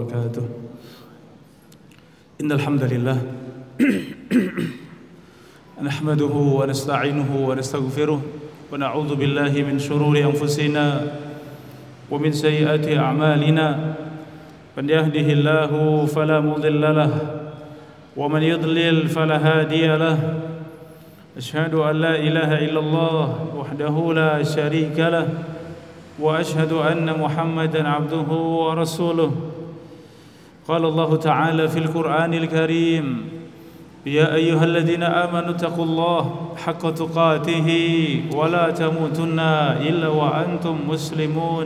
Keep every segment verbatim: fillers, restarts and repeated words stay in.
وبركاته. إن الحمد لله نحمده ونستعينه ونستغفره ونعوذ بالله من شرور أنفسنا ومن سيئات أعمالنا. من يهده الله فلا مضل له ومن يضلل فلا هادي له. أشهد أن لا إله إلا الله وحده لا شريك له وأشهد أن محمدا عبده ورسوله. قال الله تعالى في القرآن الكريم: يا أيها الذين آمنوا اتقوا الله حق تقاته ولا تموتن إلا وأنتم مسلمون.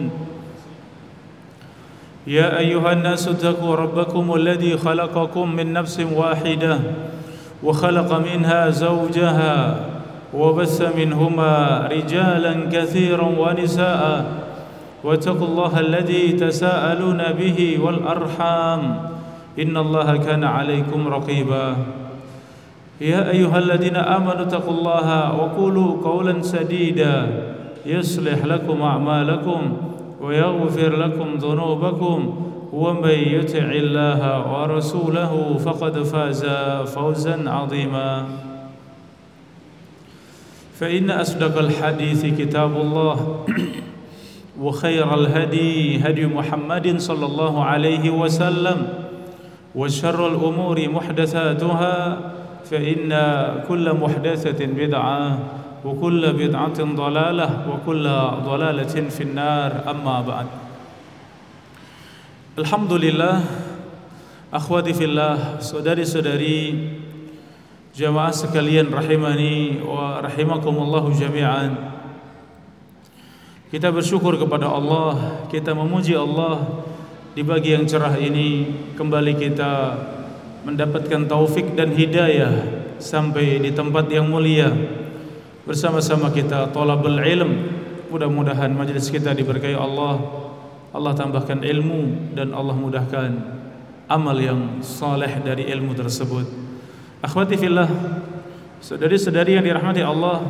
يا أيها الناس اتقوا ربكم الذي خلقكم من نفس واحدة وخلق منها زوجها وبث منهما رجالا كثيرا ونساء واتقوا الله الذي تساءلون به والأرحام إن الله كان عليكم رقيبا. يا أيها الذين آمنوا اتقوا الله وقولوا قولا سديدا يصلح لكم أعمالكم ويغفر لكم ذنوبكم ومن يطع الله ورسوله فقد فاز فوزا عظيما. فإن أصدق الحديث كتاب الله وخير الهدي هدي محمد صلى الله عليه وسلم وشر الأمور محدثاتها فإن كل محدثة بدعة وكل بدعة ضلالة وكل ضلالة في النار. أما بعد. Alhamdulillah, akhwati fillah, saudari-saudari jamaah sekalian rahimani wa rahimakumullahu jami'an. Kita bersyukur kepada Allah, kita memuji Allah di pagi yang cerah ini. Kembali kita mendapatkan taufik dan hidayah sampai di tempat yang mulia. Bersama-sama kita thalabul ilm. Mudah-mudahan majlis kita diberkahi Allah. Allah tambahkan ilmu dan Allah mudahkan amal yang saleh dari ilmu tersebut. Akhwati fillah, saudari-saudari yang dirahmati Allah,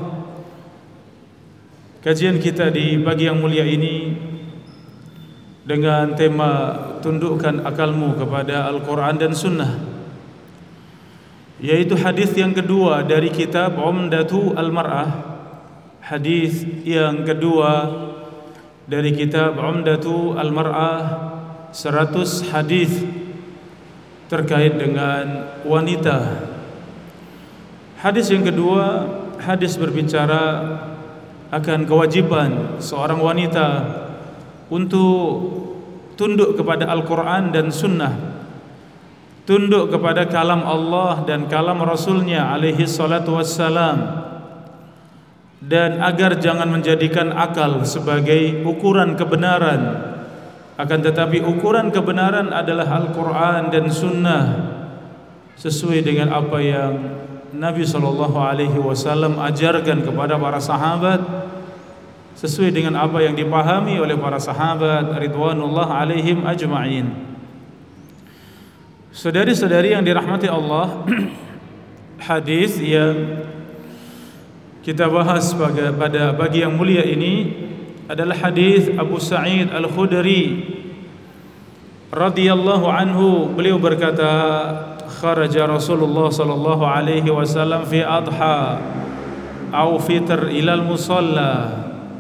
kajian kita di pagi yang mulia ini dengan tema tundukkan akalmu kepada Al-Quran dan Sunnah, yaitu hadis yang kedua dari kitab Umdatu Al-Mar'ah. Hadis yang kedua dari kitab Umdatu Al-Mar'ah, seratus hadis terkait dengan wanita. Hadis yang kedua, hadis berbicara akan kewajiban seorang wanita untuk tunduk kepada Al-Quran dan Sunnah, tunduk kepada kalam Allah dan kalam Rasulnya alaihi salatu wassalam, dan agar jangan menjadikan akal sebagai ukuran kebenaran, akan tetapi ukuran kebenaran adalah Al-Quran dan Sunnah, sesuai dengan apa yang Nabi sallallahu alaihi wasallam ajarkan kepada para sahabat, sesuai dengan apa yang dipahami oleh para sahabat ridwanullah alaihim ajma'in. Saudari-saudari yang dirahmati Allah, hadis yang kita bahas pada, pada pagi yang mulia ini adalah hadis Abu Sa'id Al-Khudri radhiyallahu anhu. Beliau berkata, kharaja Rasulullah sallallahu alaihi wasallam fi adha au fitr ilal musalla.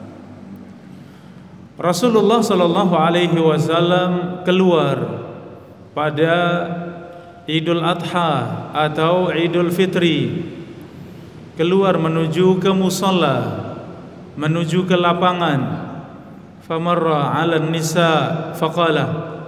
Rasulullah sallallahu alaihi wasallam keluar pada Idul Adha atau Idul Fitri, keluar menuju ke musalla, menuju ke lapangan. Famarra 'ala nisa faqala,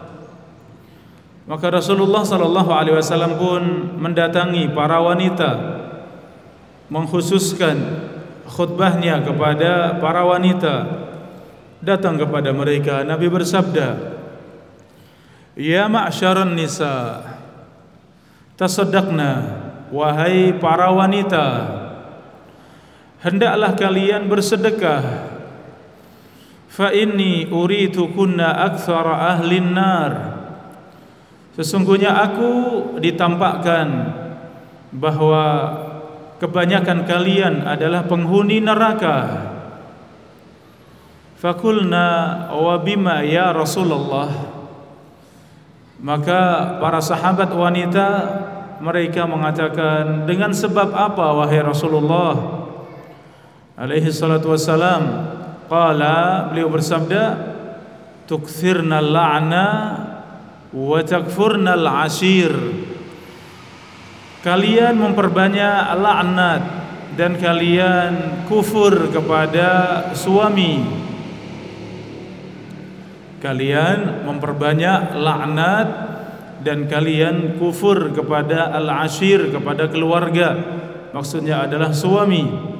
maka Rasulullah sallallahu alaihi wasallam pun mendatangi para wanita, mengkhususkan khutbahnya kepada para wanita. Datang kepada mereka, Nabi bersabda, ya ma'syaran nisa, tasaddaqna, wahai para wanita, hendaklah kalian bersedekah. Fa inni uritu kunna aktsara ahlin nar, sesungguhnya aku ditampakkan bahwa kebanyakan kalian adalah penghuni neraka. Fakulna wa bima ya Rasulullah, Maka para sahabat wanita mereka mengatakan, dengan sebab apa wahai Rasulullah alaihi salatu wassalam? Qala, beliau bersabda, tukthirna la'na wa takfurna al-ashir. Kalian memperbanyak laknat dan kalian kufur kepada suami. Kalian memperbanyak laknat dan kalian kufur kepada al-ashir, kepada keluarga. Maksudnya adalah suami.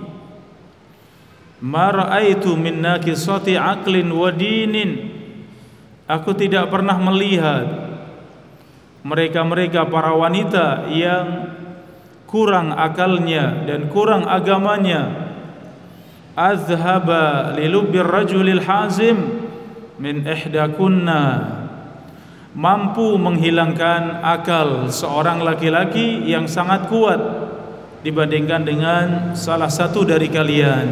Ma ra'aitu min nakisati aqlin wa dinin. Aku tidak pernah melihat mereka-mereka para wanita yang kurang akalnya dan kurang agamanya, azhaba lilubbir rajulil hazim min ihdakunna, mampu menghilangkan akal seorang laki-laki yang sangat kuat dibandingkan dengan salah satu dari kalian.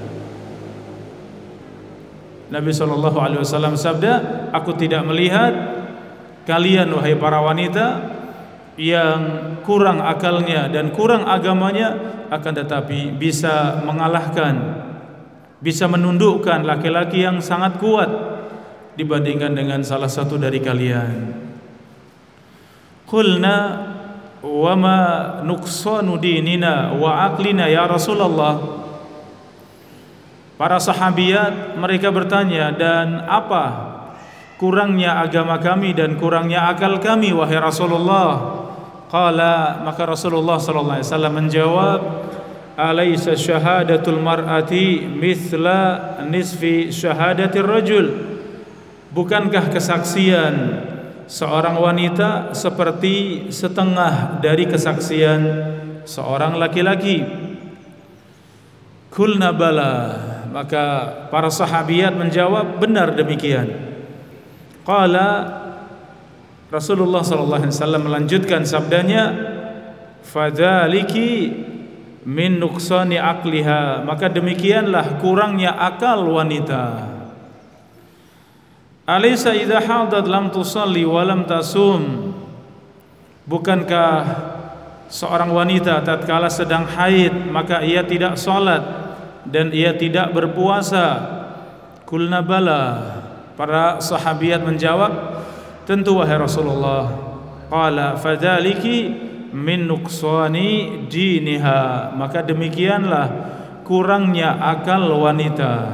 Nabi sallallahu alaihi wasallam sabda, aku tidak melihat kalian wahai para wanita yang kurang akalnya dan kurang agamanya, akan tetapi bisa mengalahkan, bisa menundukkan laki-laki yang sangat kuat dibandingkan dengan salah satu dari kalian. Qulna wa ma nuqsanu dinina wa aqlina ya Rasulullah. Para sahabiat mereka bertanya, dan apa kurangnya agama kami dan kurangnya akal kami wahai Rasulullah? Qala, maka Rasulullah sallallahu alaihi wasallam menjawab, alaysa syahadatul mar'ati mithla nisfi syahadatir rajul. Bukankah kesaksian seorang wanita seperti setengah dari kesaksian seorang laki-laki? Kulna bala, maka para sahabiat menjawab, benar demikian. Qala, Rasulullah sallallahu alaihi wasallam melanjutkan sabdanya, fadzaliki min nuqsani aqliha, maka demikianlah kurangnya akal wanita. Alaysa idza hadat lam tusalli wa lam tasum. Bukankah seorang wanita tatkala sedang haid maka ia tidak salat dan ia tidak berpuasa? Kulna bala, para sahabiat menjawab, tentu wahai Rasulullah. Qala fadzaliki min nuqsani diniha, maka demikianlah kurangnya akal wanita.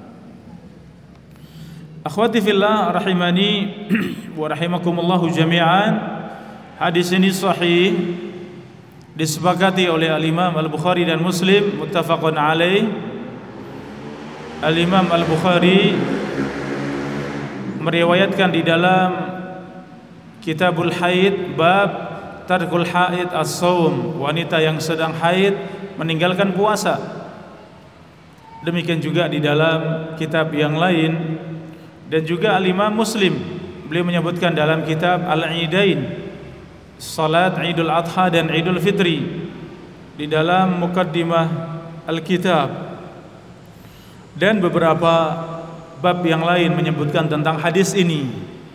Akhwati fillah rahimani wa rahimakumullahu jami'an. Hadis ini sahih, disepakati oleh Al-Imam Al-Bukhari dan Muslim, muttafaqun alaih. Al-Imam Al-Bukhari meriwayatkan di dalam Kitabul Haid, bab tarkul haid as-saum, wanita yang sedang haid meninggalkan puasa. Demikian juga di dalam kitab yang lain. Dan juga Al-Imam Muslim, beliau menyebutkan dalam kitab Al-Idain, salat Idul Adha dan Idul Fitri, di dalam mukaddimah Al-Kitab, dan beberapa bab yang lain menyebutkan tentang hadis ini.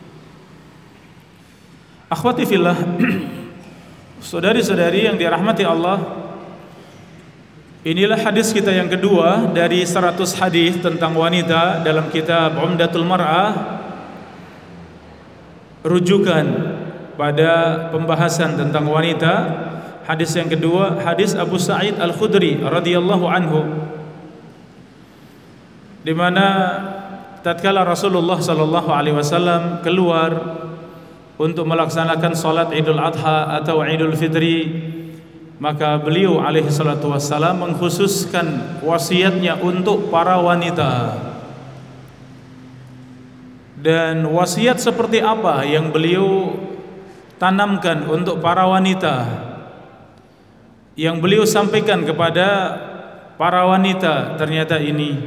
Akhwati fillah, saudari-saudari yang dirahmati Allah, inilah hadis kita yang kedua dari seratus hadis tentang wanita dalam kitab Umdatul Mar'ah, rujukan pada pembahasan tentang wanita. Hadis yang kedua, hadis Abu Sa'id Al-Khudri radhiyallahu anhu, di mana tatkala Rasulullah sallallahu alaihi wasallam keluar untuk melaksanakan salat Idul Adha atau Idul Fitri, maka beliau alaihi salatu wassalam mengkhususkan wasiatnya untuk para wanita. Dan wasiat seperti apa yang beliau tanamkan untuk para wanita, yang beliau sampaikan kepada para wanita, ternyata ini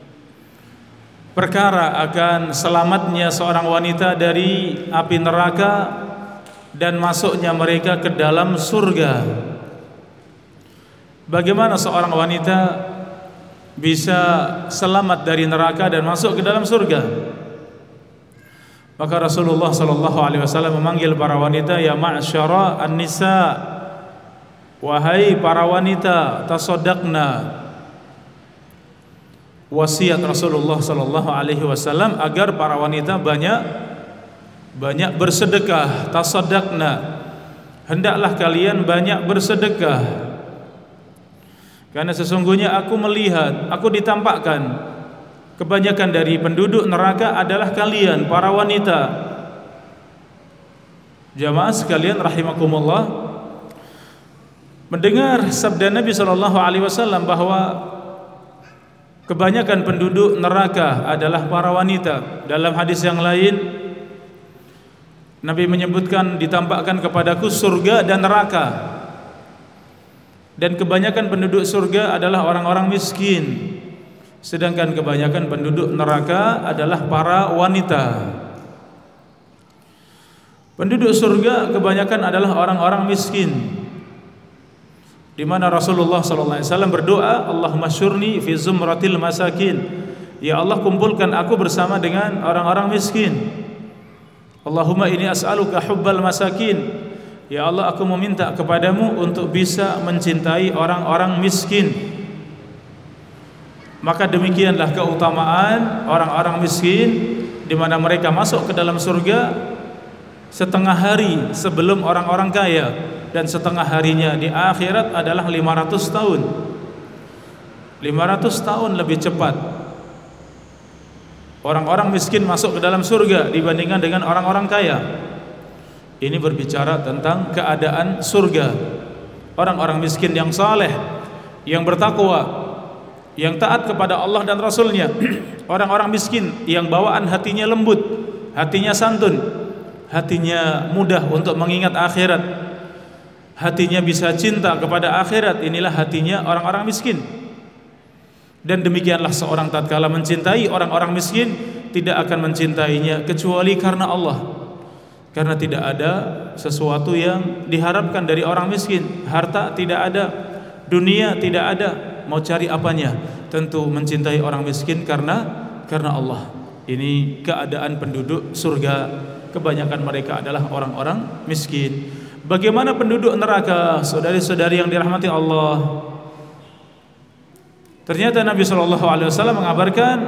perkara akan selamatnya seorang wanita dari api neraka dan masuknya mereka ke dalam surga. Bagaimana seorang wanita bisa selamat dari neraka dan masuk ke dalam surga? Maka Rasulullah sallallahu alaihi wasallam memanggil para wanita, ya ma'syara an-nisa, wahai para wanita, tasaddaqna. Wasiat Rasulullah sallallahu alaihi wasallam agar para wanita banyak banyak bersedekah. Tasaddaqna, hendaklah kalian banyak bersedekah, karena sesungguhnya aku melihat, aku ditampakkan kebanyakan dari penduduk neraka adalah kalian para wanita. Jamaah sekalian rahimakumullah, mendengar sabda Nabi sallallahu alaihi wasallam bahwa kebanyakan penduduk neraka adalah para wanita. Dalam hadis yang lain Nabi menyebutkan, ditampakkan kepadaku surga dan neraka, dan kebanyakan penduduk surga adalah orang-orang miskin, sedangkan kebanyakan penduduk neraka adalah para wanita. Penduduk surga kebanyakan adalah orang-orang miskin, di mana Rasulullah sallallahu alaihi wasallam berdoa, Allahumma syurni fi zumratil masakin, ya Allah kumpulkan aku bersama dengan orang-orang miskin. Allahumma inni as'aluka hubbal masakin, ya Allah aku meminta kepadamu untuk bisa mencintai orang-orang miskin. Maka demikianlah keutamaan orang-orang miskin, di mana mereka masuk ke dalam surga setengah hari sebelum orang-orang kaya, dan setengah harinya di akhirat adalah lima ratus tahun. lima ratus tahun lebih cepat orang-orang miskin masuk ke dalam surga dibandingkan dengan orang-orang kaya. Ini berbicara tentang keadaan surga. Orang-orang miskin yang saleh, yang bertakwa, yang taat kepada Allah dan Rasulnya, orang-orang miskin yang bawaan hatinya lembut, hatinya santun, hatinya mudah untuk mengingat akhirat, hatinya bisa cinta kepada akhirat. Inilah hatinya orang-orang miskin. Dan demikianlah seorang tatkala mencintai orang-orang miskin, tidak akan mencintainya kecuali karena Allah, karena tidak ada sesuatu yang diharapkan dari orang miskin. Harta tidak ada, dunia tidak ada, mau cari apanya? Tentu mencintai orang miskin karena karena Allah. Ini keadaan penduduk surga, kebanyakan mereka adalah orang-orang miskin. Bagaimana penduduk neraka, saudari-saudari yang dirahmati Allah? Ternyata Nabi sallallahu alaihi wasallam mengabarkan,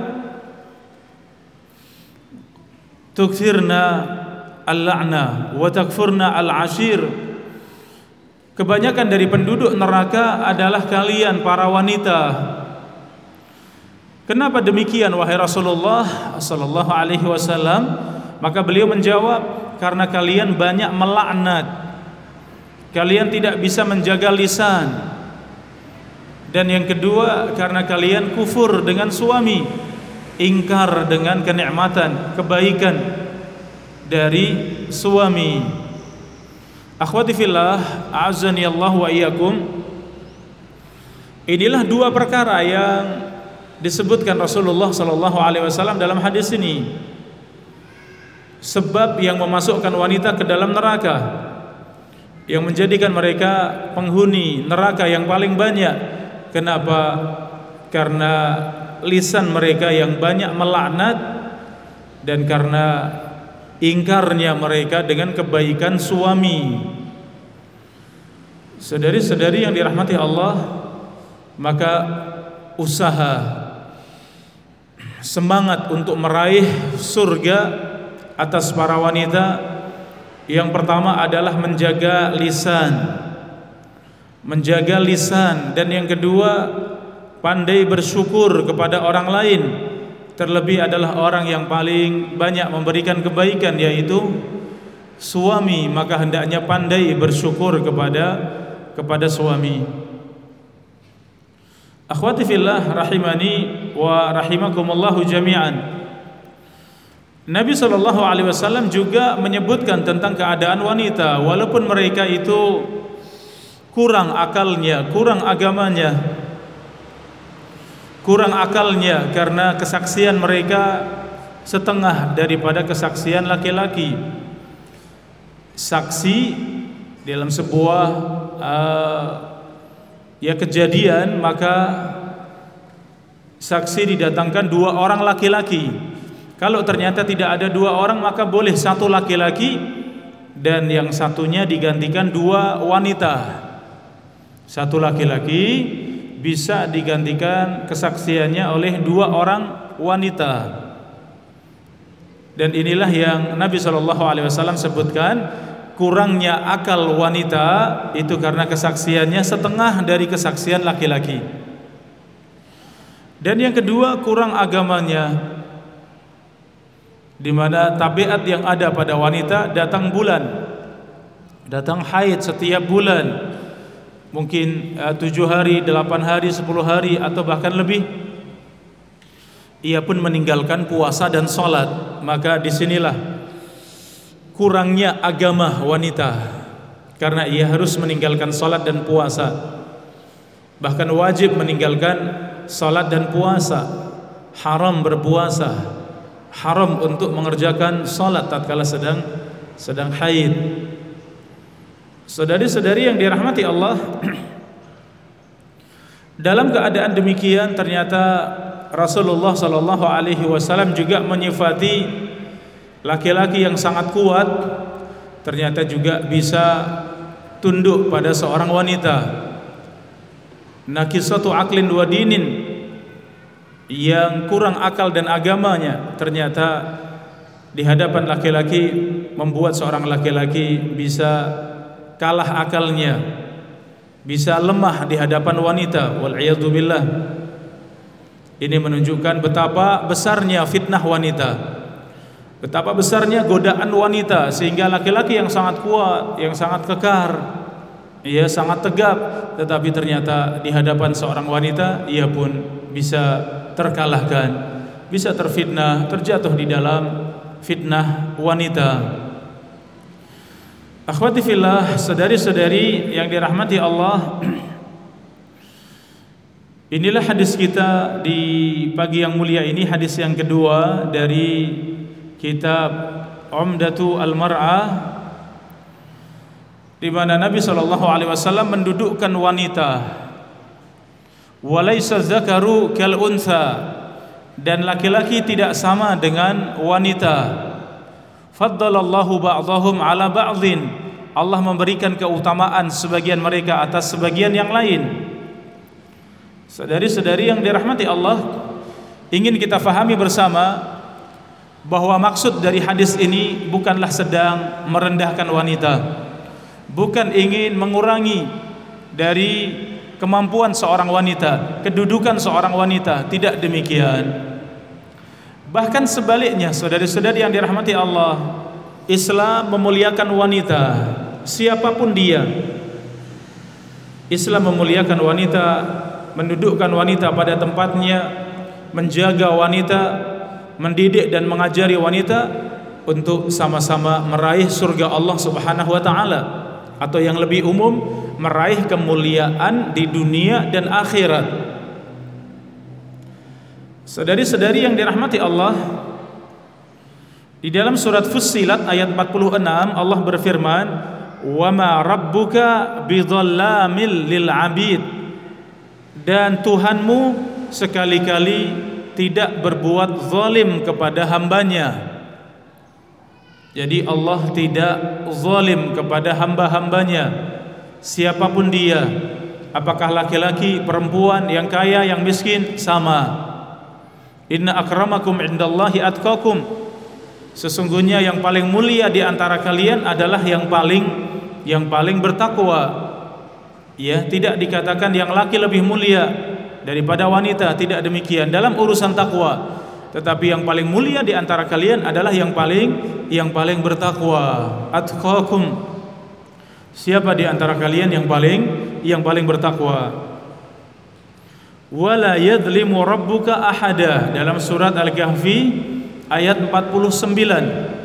tukthirna al-la'na wa takfurna al-ashir. Kebanyakan dari penduduk neraka adalah kalian para wanita. Kenapa demikian wahai Rasulullah sallallahu alaihi wasallam? Maka beliau menjawab, karena kalian banyak melaknat, kalian tidak bisa menjaga lisan, dan yang kedua karena kalian kufur dengan suami, ingkar dengan kenikmatan, kebaikan dari suami. Akhwati fillah, a'azzani Allah wa iyyakum. Inilah dua perkara yang disebutkan Rasulullah sallallahu alaihi wasallam dalam hadis ini, sebab yang memasukkan wanita ke dalam neraka, yang menjadikan mereka penghuni neraka yang paling banyak. Kenapa? Karena lisan mereka yang banyak melaknat, dan karena ingkarnya mereka dengan kebaikan suami. Saudari-saudari yang dirahmati Allah, maka usaha, semangat untuk meraih surga atas para wanita, yang pertama adalah menjaga lisan, menjaga lisan, dan yang kedua pandai bersyukur kepada orang lain. Terlebih adalah orang yang paling banyak memberikan kebaikan, yaitu suami. Maka hendaknya pandai bersyukur kepada kepada suami. Akhwati fillah rahimani wa rahimakumullahu jami'an. Nabi sallallahu alaihi wasallam juga menyebutkan tentang keadaan wanita, walaupun mereka itu kurang akalnya, kurang agamanya, kurang akalnya, karena kesaksian mereka setengah daripada kesaksian laki-laki. Saksi dalam sebuah uh, ya kejadian, maka saksi didatangkan dua orang laki-laki. Kalau ternyata tidak ada dua orang, maka boleh satu laki-laki dan yang satunya digantikan dua wanita. Satu laki-laki bisa digantikan kesaksiannya oleh dua orang wanita. Dan inilah yang Nabi shallallahu alaihi wasallam sebutkan, kurangnya akal wanita itu karena kesaksiannya setengah dari kesaksian laki-laki. Dan yang kedua, kurang agamanya, di mana tabiat yang ada pada wanita datang bulan, datang haid setiap bulan, mungkin uh, tujuh hari, delapan hari, sepuluh hari atau bahkan lebih. Ia pun meninggalkan puasa dan sholat. Maka disinilah kurangnya agama wanita, karena ia harus meninggalkan sholat dan puasa, bahkan wajib meninggalkan sholat dan puasa. Haram berpuasa, haram untuk mengerjakan sholat tatkala sedang sedang haid. Saudari-saudari yang dirahmati Allah, dalam keadaan demikian ternyata Rasulullah sallallahu alaihi wasallam juga menyifati laki-laki yang sangat kuat ternyata juga bisa tunduk pada seorang wanita. Nakisatu aklin wa dinin, yang kurang akal dan agamanya ternyata di hadapan laki-laki membuat seorang laki-laki bisa kalah akalnya, bisa lemah di hadapan wanita. Wal'iyadzubillah. Ini menunjukkan betapa besarnya fitnah wanita, betapa besarnya godaan wanita, sehingga laki-laki yang sangat kuat, yang sangat kekar, ia sangat tegap, tetapi ternyata di hadapan seorang wanita ia pun bisa terkalahkan, bisa terfitnah, terjatuh di dalam fitnah wanita. Akhwati fillah, saudari-saudari yang dirahmati Allah, inilah hadis kita di pagi yang mulia ini, hadis yang kedua dari kitab Umdatu Al-Mar'ah, di mana Nabi sallallahu alaihi wasallam mendudukkan wanita. Walaysa zakaru kal unsa, dan laki-laki tidak sama dengan wanita. Faddalallahu ba'dahum ala ba'dhin, Allah memberikan keutamaan sebagian mereka atas sebagian yang lain. Saudari-saudari yang dirahmati Allah, ingin kita fahami bersama bahwa maksud dari hadis ini bukanlah sedang merendahkan wanita, bukan ingin mengurangi dari kemampuan seorang wanita, kedudukan seorang wanita, tidak demikian. Bahkan sebaliknya, saudari-saudari yang dirahmati Allah, Islam memuliakan wanita, siapapun dia. Islam memuliakan wanita, mendudukkan wanita pada tempatnya, menjaga wanita, mendidik dan mengajari wanita untuk sama-sama meraih surga Allah Subhanahu wa taala, atau yang lebih umum, meraih kemuliaan di dunia dan akhirat. Saudari-saudari yang dirahmati Allah, di dalam surat Fussilat ayat empat puluh enam Allah berfirman, "Wa ma rabbuka bidhallamil lil 'abid." Dan Tuhanmu sekali-kali tidak berbuat zalim kepada hambanya. Jadi Allah tidak zalim kepada hamba-hambanya, siapapun dia, apakah laki-laki, perempuan, yang kaya, yang miskin, sama. Inna akramakum indallahi atqakum, sesungguhnya yang paling mulia di antara kalian adalah yang paling yang paling bertakwa. Ya, tidak dikatakan yang laki lebih mulia daripada wanita, tidak demikian dalam urusan takwa, tetapi yang paling mulia di antara kalian adalah yang paling yang paling bertakwa. Atqakum, siapa di antara kalian yang paling yang paling bertakwa. Wala yadhlimu rabbuka ahada, dalam surat Al-Kahfi ayat empat puluh sembilan.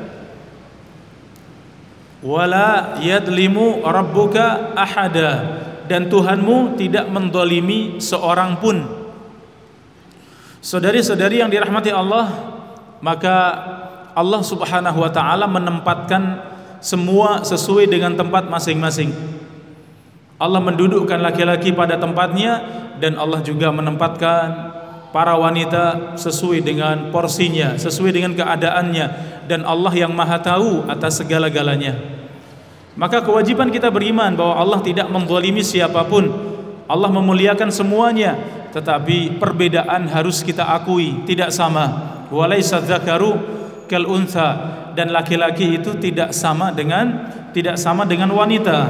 Wala yadhlimu rabbuka ahada, dan Tuhanmu tidak mendolimi seorang pun. Saudari-saudari yang dirahmati Allah, maka Allah Subhanahu wa taala menempatkan semua sesuai dengan tempat masing-masing. Allah mendudukkan laki-laki pada tempatnya, dan Allah juga menempatkan para wanita sesuai dengan porsinya, sesuai dengan keadaannya, dan Allah yang Maha tahu atas segala-galanya. Maka kewajiban kita beriman bahwa Allah tidak menzalimi siapapun. Allah memuliakan semuanya, tetapi perbedaan harus kita akui, tidak sama. Walaysa dzakaru kal untha, dan laki-laki itu tidak sama dengan tidak sama dengan wanita.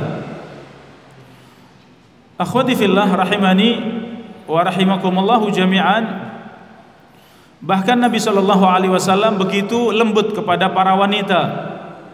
Akhwati fillah rahimani wa rahimakumullahu jami'an. Bahkan Nabi sallallahu alaihi wasallam begitu lembut kepada para wanita.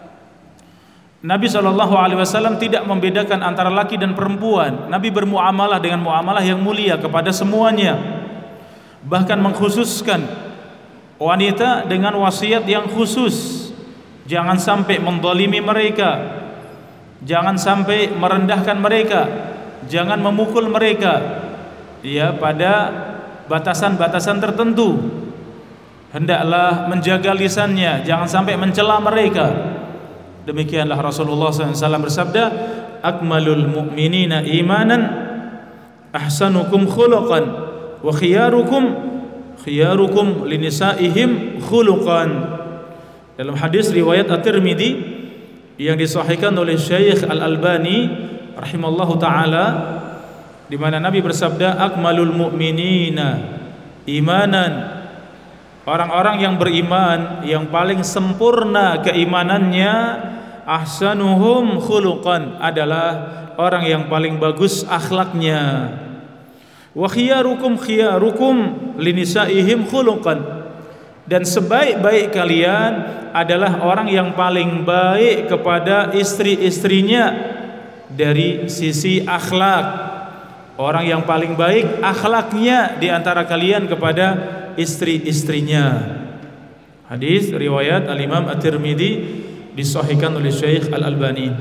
Nabi sallallahu alaihi wasallam tidak membedakan antara laki dan perempuan. Nabi bermuamalah dengan muamalah yang mulia kepada semuanya. Bahkan mengkhususkan wanita dengan wasiat yang khusus. Jangan sampai menzalimi mereka, jangan sampai merendahkan mereka, jangan memukul mereka, ya, pada batasan-batasan tertentu. Hendaklah menjaga lisannya, jangan sampai mencela mereka. Demikianlah Rasulullah sallallahu alaihi wasallam bersabda, akmalul mu'minina imanan ahsanukum khuluqan wa khiyarukum khiyarukum linisaihim khuluqan. Dalam hadis riwayat At-Tirmidzi yang disahihkan oleh Syekh Al-Albani rahimallahu taala, di mana Nabi bersabda, akmalul mu'minina imanan, orang-orang yang beriman yang paling sempurna keimanannya, ahsanuhum khuluqan, adalah orang yang paling bagus akhlaknya. Wa khiyarukum khiyarukum linisaihim khuluqan, dan sebaik-baik kalian adalah orang yang paling baik kepada istri-istrinya dari sisi akhlak. Orang yang paling baik akhlaknya di antara kalian kepada istri-istrinya. Hadis riwayat Al-Imam At-Tirmidzi, disahihkan oleh Syekh Al-Albani.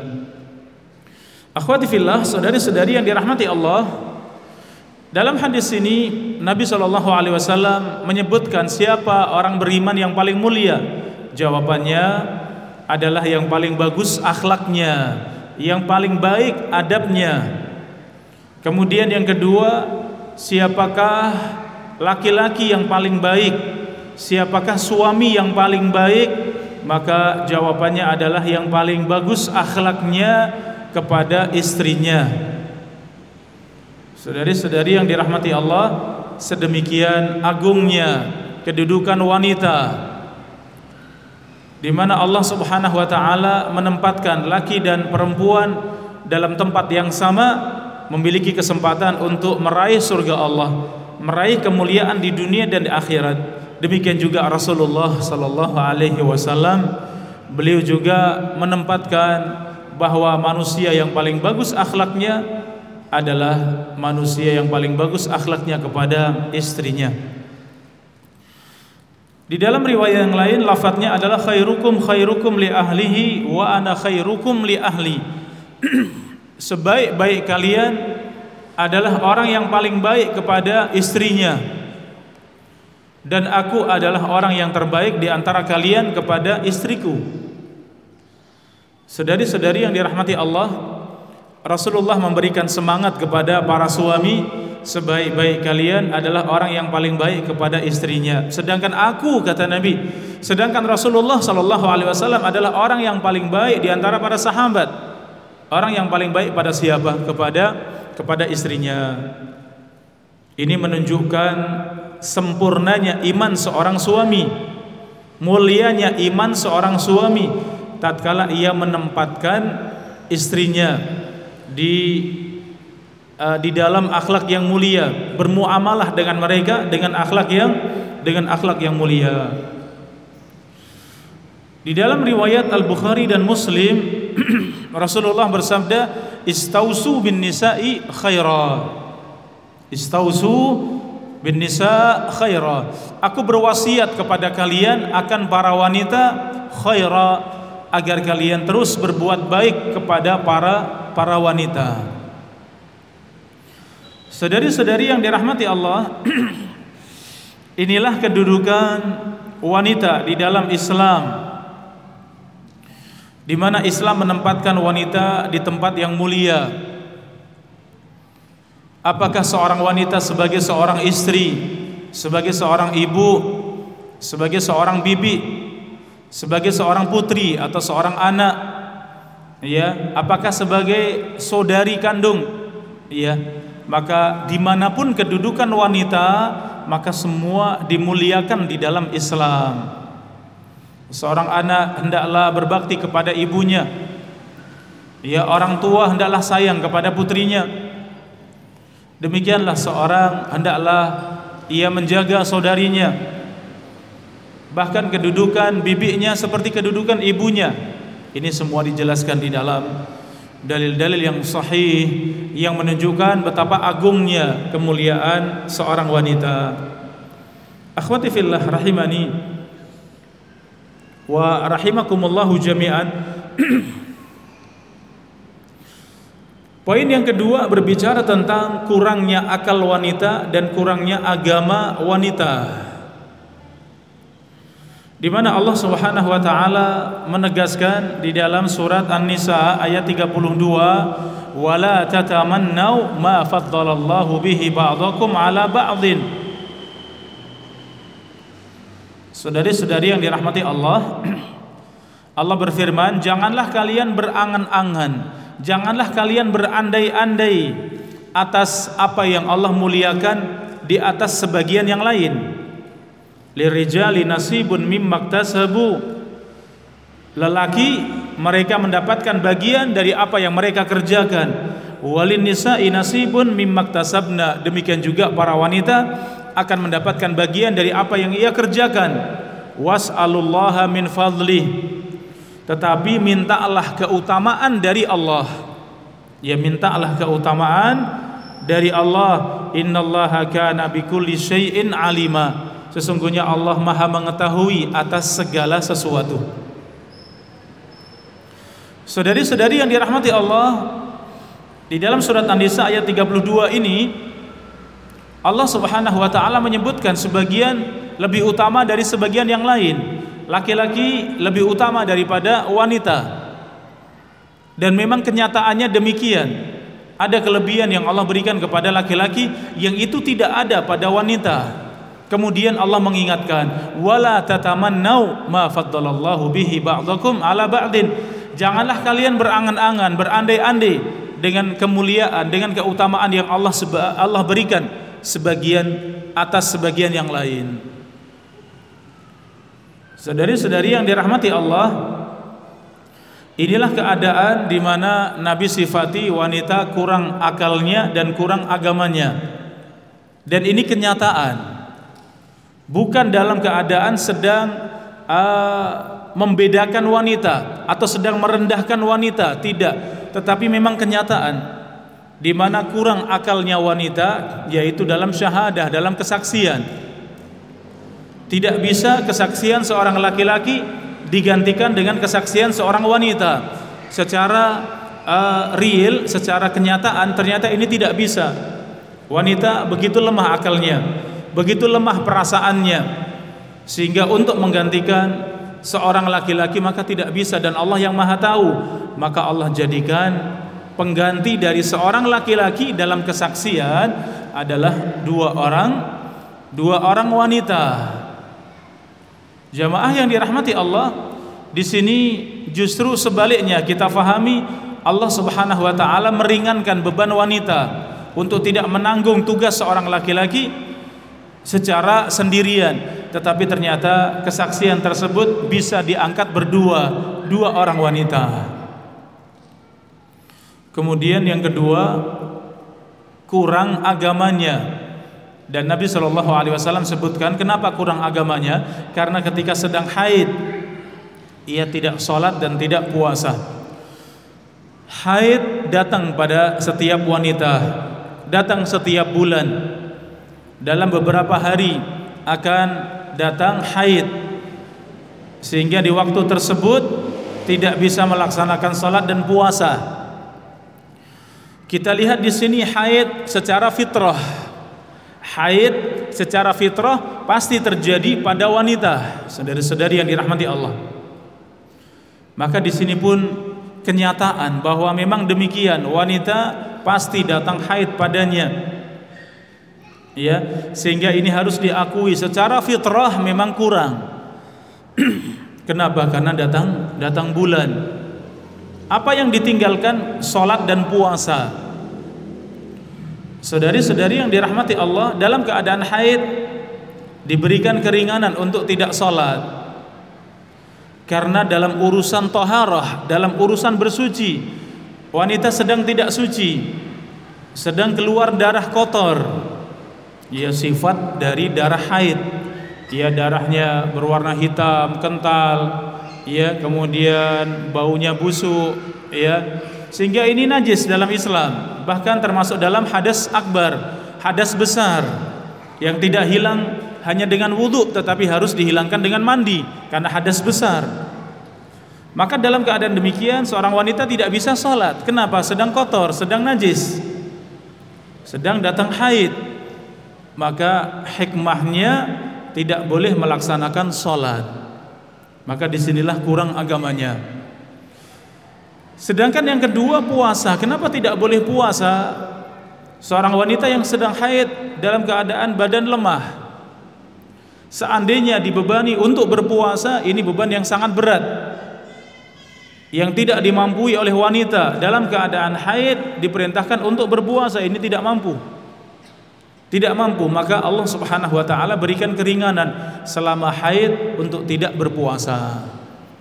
Akhwati fillah, saudari-saudari yang dirahmati Allah, dalam hadis ini Nabi shallallahu alaihi wasallam menyebutkan siapa orang beriman yang paling mulia. Jawabannya adalah yang paling bagus akhlaknya, yang paling baik adabnya. Kemudian yang kedua, siapakah laki-laki yang paling baik, siapakah suami yang paling baik? Maka jawabannya adalah yang paling bagus akhlaknya kepada istrinya. Saudari-saudari yang dirahmati Allah, sedemikian agungnya kedudukan wanita, di mana Allah Subhanahu wa taala menempatkan laki dan perempuan dalam tempat yang sama, memiliki kesempatan untuk meraih surga Allah, meraih kemuliaan di dunia dan di akhirat. Demikian juga Rasulullah sallallahu alaihi wasallam, beliau juga menempatkan bahwa manusia yang paling bagus akhlaknya adalah manusia yang paling bagus akhlaknya kepada istrinya. Di dalam riwayat yang lain lafadznya adalah khairukum khairukum li ahlihi wa ana khairukum li ahli. Sebaik-baik kalian adalah orang yang paling baik kepada istrinya, dan aku adalah orang yang terbaik di antara kalian kepada istriku. Saudari-saudari yang dirahmati Allah, Rasulullah memberikan semangat kepada para suami, sebaik-baik kalian adalah orang yang paling baik kepada istrinya. Sedangkan aku, kata Nabi, sedangkan Rasulullah sallallahu alaihi wasallam adalah orang yang paling baik di antara para sahabat. Orang yang paling baik pada siapa? Kepada kepada istrinya. Ini menunjukkan sempurnanya iman seorang suami, mulianya iman seorang suami tatkala ia menempatkan istrinya di uh, di dalam akhlak yang mulia, bermuamalah dengan mereka dengan akhlak yang dengan akhlak yang mulia. Di dalam riwayat Al-Bukhari dan Muslim, Rasulullah bersabda, istausu bin nisa'i khaira. Istausu bin nisa' khaira. Aku berwasiat kepada kalian akan para wanita khaira, agar kalian terus berbuat baik kepada para para wanita. Saudari-saudari yang dirahmati Allah, inilah kedudukan wanita di dalam Islam, di mana Islam menempatkan wanita di tempat yang mulia. Apakah seorang wanita sebagai seorang istri sebagai seorang ibu, sebagai seorang bibi, sebagai seorang putri atau seorang anak, ya, apakah sebagai saudari kandung, ya, maka dimanapun kedudukan wanita, maka semua dimuliakan di dalam Islam. Seorang anak hendaklah berbakti kepada ibunya, ya, orang tua hendaklah sayang kepada putrinya. Demikianlah seorang hendaklah ia menjaga saudarinya, bahkan kedudukan bibinya seperti kedudukan ibunya. Ini semua dijelaskan di dalam dalil-dalil yang sahih yang menunjukkan betapa agungnya kemuliaan seorang wanita. Akhwati fillah rahimani wa rahimakumullahu jami'an. Poin yang kedua berbicara tentang kurangnya akal wanita dan kurangnya agama wanita, di mana Allah Subhanahu wa taala menegaskan di dalam surat An-Nisa ayat tiga puluh dua, "Wala tatamannau ma faddalallahu bihi ba'dakum 'ala ba'din." Saudari-saudari yang dirahmati Allah, Allah berfirman, janganlah kalian berangan-angan, janganlah kalian berandai-andai atas apa yang Allah muliakan di atas sebagian yang lain. Lirijali nasibun mimma iktasabu. Lelaki mereka mendapatkan bagian dari apa yang mereka kerjakan. Walin nisa'i nasibun mimma iktasabna. Demikian juga para wanita akan mendapatkan bagian dari apa yang ia kerjakan. Was'alullaha min fadlih. Tetapi mintalah keutamaan dari Allah. Ya, mintalah keutamaan dari Allah. Innallaha kana bikulli syai'in alima. Sesungguhnya Allah Maha mengetahui atas segala sesuatu. Saudari-saudari yang dirahmati Allah, di dalam surat An-Nisa ayat tiga puluh dua ini Allah Subhanahu wa taala menyebutkan sebagian lebih utama dari sebagian yang lain. Laki-laki lebih utama daripada wanita. Dan memang kenyataannya demikian. Ada kelebihan yang Allah berikan kepada laki-laki yang itu tidak ada pada wanita. Kemudian Allah mengingatkan, wala tatamannau ma faddalallahu bihi ba'dakum 'ala ba'din. Janganlah kalian berangan-angan, berandai-andai dengan kemuliaan, dengan keutamaan yang Allah Allah berikan sebagian atas sebagian yang lain. Saudari-saudari yang dirahmati Allah, inilah keadaan di mana Nabi sifati wanita kurang akalnya dan kurang agamanya. Dan ini kenyataan. Bukan dalam keadaan sedang uh, membedakan wanita atau sedang merendahkan wanita, tidak, tetapi memang kenyataan di mana kurang akalnya wanita, yaitu dalam syahadah, dalam kesaksian. Tidak bisa kesaksian seorang laki-laki digantikan dengan kesaksian seorang wanita. Secara uh, real, secara kenyataan ternyata ini tidak bisa. Wanita begitu lemah akalnya, begitu lemah perasaannya, sehingga untuk menggantikan seorang laki-laki maka tidak bisa. Dan Allah yang Maha Tahu, maka Allah jadikan pengganti dari seorang laki-laki dalam kesaksian adalah dua orang dua orang wanita. Jamaah yang dirahmati Allah, di sini justru sebaliknya kita fahami Allah Subhanahu wa taala meringankan beban wanita untuk tidak menanggung tugas seorang laki-laki secara sendirian, tetapi ternyata kesaksian tersebut bisa diangkat berdua, dua orang wanita. Kemudian yang kedua, kurang agamanya. Dan Nabi shallallahu alaihi wasallam sebutkan kenapa kurang agamanya, karena ketika sedang haid ia tidak sholat dan tidak puasa. Haid datang pada setiap wanita, datang setiap bulan. Dalam beberapa hari akan datang haid, sehingga di waktu tersebut tidak bisa melaksanakan sholat dan puasa. Kita lihat di sini haid secara fitrah. Haid secara fitrah pasti terjadi pada wanita, saudari-saudari yang dirahmati Allah. Maka di sini pun kenyataan bahwa memang demikian, wanita pasti datang haid padanya. Ya, sehingga ini harus diakui secara fitrah memang kurang. Kenapa? Karena datang datang bulan. Apa yang ditinggalkan? Salat dan puasa. Saudari-saudari yang dirahmati Allah, dalam keadaan haid diberikan keringanan untuk tidak salat. Karena dalam urusan taharah, dalam urusan bersuci, wanita sedang tidak suci, sedang keluar darah kotor, ya sifat dari darah haid, ya darahnya berwarna hitam, kental, ya kemudian baunya busuk, ya sehingga ini najis dalam Islam, bahkan termasuk dalam hadas akbar, hadas besar yang tidak hilang hanya dengan wudhu, tetapi harus dihilangkan dengan mandi karena hadas besar. Maka dalam keadaan demikian seorang wanita tidak bisa sholat. Kenapa? Sedang kotor, sedang najis, sedang datang haid. Maka hikmahnya tidak boleh melaksanakan sholat. Maka disinilah kurang agamanya. Sedangkan yang kedua puasa. Kenapa tidak boleh puasa? Seorang wanita yang sedang haid dalam keadaan badan lemah, seandainya dibebani untuk berpuasa, ini beban yang sangat berat, yang tidak dimampui oleh wanita. Dalam keadaan haid diperintahkan untuk berpuasa, ini tidak mampu, tidak mampu, maka Allah Subhanahu wa ta'ala berikan keringanan selama haid untuk tidak berpuasa.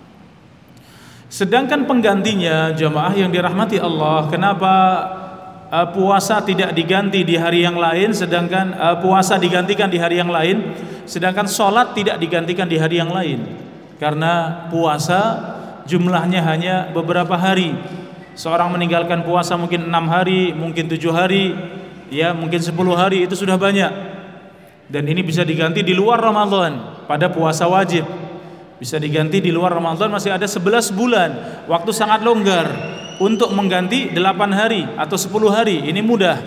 Sedangkan penggantinya, jamaah yang dirahmati Allah, kenapa uh, puasa tidak diganti di hari yang lain, sedangkan uh, puasa digantikan di hari yang lain, sedangkan sholat tidak digantikan di hari yang lain? Karena puasa jumlahnya hanya beberapa hari. Seorang meninggalkan puasa mungkin enam hari, mungkin tujuh hari, ya mungkin sepuluh hari, itu sudah banyak. Dan ini bisa diganti di luar Ramadan pada puasa wajib. Bisa diganti di luar Ramadan, masih ada sebelas bulan, waktu sangat longgar untuk mengganti delapan hari atau sepuluh hari. Ini mudah.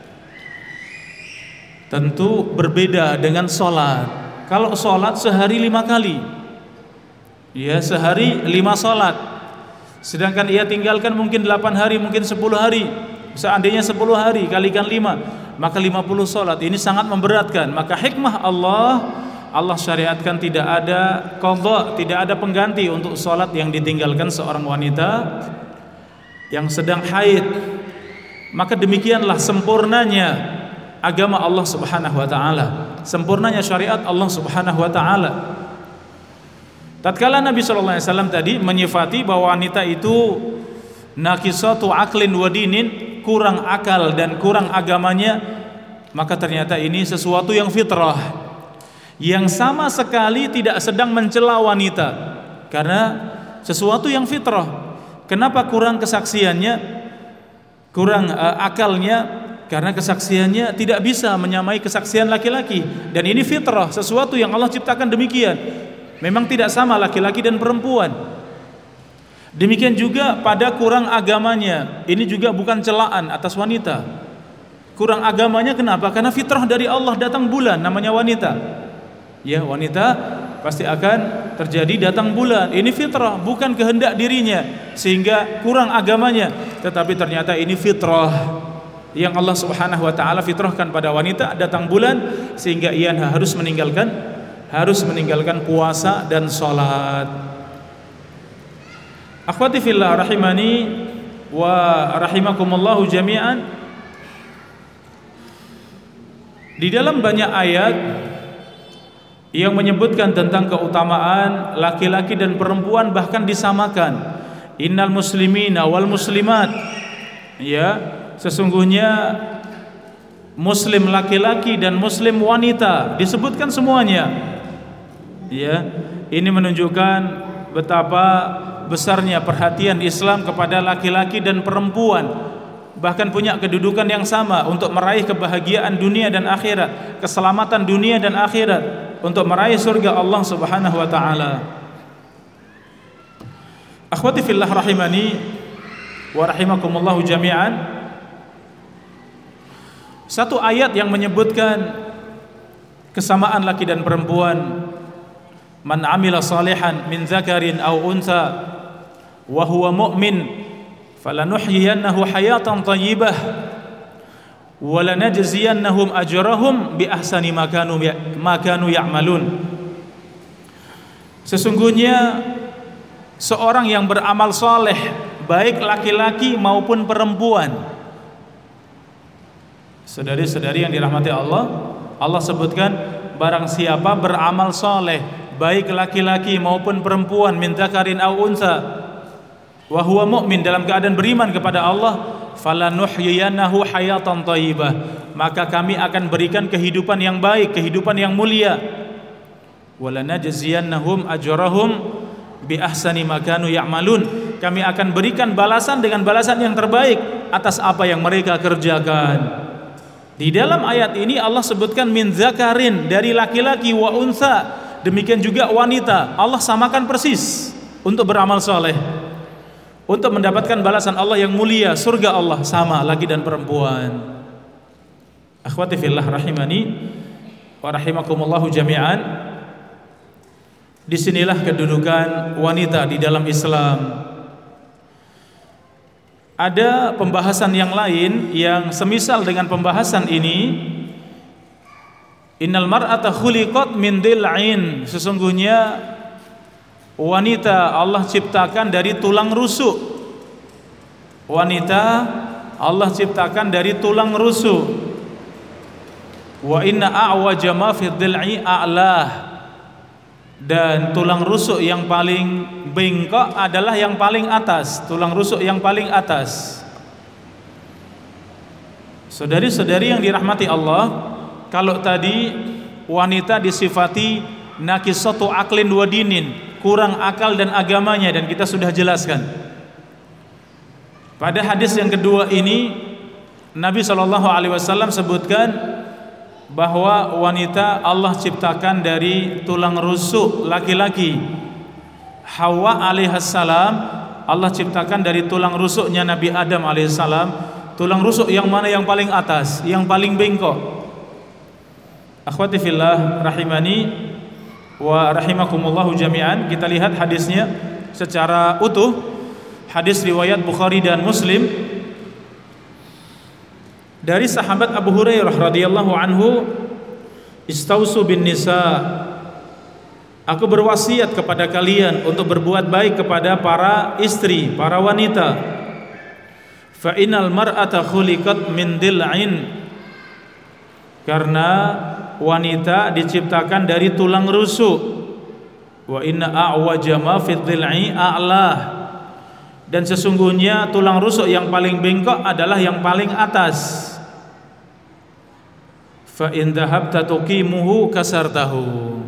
Tentu berbeda dengan sholat. Kalau sholat sehari lima kali, ya sehari lima sholat. Sedangkan ia tinggalkan mungkin delapan hari, mungkin sepuluh hari. Seandainya sepuluh hari kalikan lima, maka lima puluh sholat. Ini sangat memberatkan. Maka hikmah Allah, Allah syariatkan tidak ada qadha, tidak ada pengganti untuk sholat yang ditinggalkan seorang wanita yang sedang haid. Maka demikianlah sempurnanya agama Allah Subhanahu wa ta'ala, sempurnanya syariat Allah Subhanahu wa ta'ala. Tatkala Nabi shallallahu alaihi wasallam tadi menyifati bahwa wanita itu nakisatu aklin wa dinin, kurang akal dan kurang agamanya, maka ternyata ini sesuatu yang fitrah, yang sama sekali tidak sedang mencela wanita, karena sesuatu yang fitrah. Kenapa kurang kesaksiannya, kurang uh, akalnya? Karena kesaksiannya tidak bisa menyamai kesaksian laki-laki, dan ini fitrah, sesuatu yang Allah ciptakan demikian. Memang tidak sama laki-laki dan perempuan. Demikian juga pada kurang agamanya, ini juga bukan celaan atas wanita. Kurang agamanya kenapa? Karena fitrah dari Allah, datang bulan namanya wanita. Ya, wanita pasti akan terjadi datang bulan. Ini fitrah, bukan kehendak dirinya sehingga kurang agamanya, tetapi ternyata ini fitrah yang Allah Subhanahu wa taala fitrahkan pada wanita, datang bulan sehingga ia harus meninggalkan harus meninggalkan puasa dan salat. Akhwati fillah rahimani wa rahimakumullahu jami'an. Di dalam banyak ayat yang menyebutkan tentang keutamaan laki-laki dan perempuan, bahkan disamakan. Innal muslimina wal muslimat, ya, sesungguhnya muslim laki-laki dan muslim wanita, disebutkan semuanya. Ya, ini menunjukkan betapa besarnya perhatian Islam kepada laki-laki dan perempuan, bahkan punya kedudukan yang sama untuk meraih kebahagiaan dunia dan akhirat, keselamatan dunia dan akhirat, untuk meraih surga Allah Subhanahu wa taala. Akhwati fillah rahimani wa rahimakumullahu jami'an. Satu ayat yang menyebutkan kesamaan laki dan perempuan. Man amila salihan min dzakarin aw untha wa huwa mu'min falanuhyiyannahu hayatan thayyibah walanajziyannahum ajrahum bi ahsani ma kanu ma kanu ya'malun. Sesungguhnya seorang yang beramal soleh, baik laki-laki maupun perempuan. Saudari-saudari yang dirahmati Allah, Allah sebutkan barang siapa beramal soleh, baik laki-laki maupun perempuan, min dzakarin aw unsa, wa huwa mu'min, dalam keadaan beriman kepada Allah, falanuhyiyannahu hayatan thayyibah, maka kami akan berikan kehidupan yang baik, kehidupan yang mulia. Walanajziyannahum ajrahum bi ahsani ma kanu ya'malun, kami akan berikan balasan dengan balasan yang terbaik atas apa yang mereka kerjakan. Di dalam ayat ini Allah sebutkan min zakarin, dari laki-laki, wa unsa, demikian juga wanita. Allah samakan persis untuk beramal soleh, untuk mendapatkan balasan Allah yang mulia, surga Allah, sama laki dan perempuan. Akhwati fillah rahimani wa rahimakumullahu jami'an. Disinilah kedudukan wanita di dalam Islam. Ada pembahasan yang lain yang semisal dengan pembahasan ini. Innal mar'ata khuliqat min dil'in, sesungguhnya wanita Allah ciptakan dari tulang rusuk. Wanita Allah ciptakan dari tulang rusuk. Wa inna a'waja ma fi dil'i a'lah, dan tulang rusuk yang paling bengkok adalah yang paling atas, tulang rusuk yang paling atas. Saudari-saudari yang dirahmati Allah, kalau tadi wanita disifati nakisatu aqlin wa dinin, kurang akal dan agamanya, dan kita sudah jelaskan. Pada hadis yang kedua ini Nabi shallallahu alaihi wasallam sebutkan bahwa wanita Allah ciptakan dari tulang rusuk laki-laki. Hawa alaihissalam Allah ciptakan dari tulang rusuknya Nabi Adam alaihissalam. Tulang rusuk yang mana yang paling atas, yang paling bengkok? Akhwati fillah rahimani wa rahimakumullahu jami'an. Kita lihat hadisnya secara utuh. Hadis riwayat Bukhari dan Muslim dari sahabat Abu Hurairah radhiyallahu anhu, istausu bin nisa, aku berwasiat kepada kalian untuk berbuat baik kepada para istri, para wanita. Fa innal mar'ata khuliqat min dil'in, karena wanita diciptakan dari tulang rusuk. Wa inna a'waja ma fi dil'i a'lah, dan sesungguhnya tulang rusuk yang paling bengkok adalah yang paling atas. Fa in dhahabta tuqimuhu kasartahu.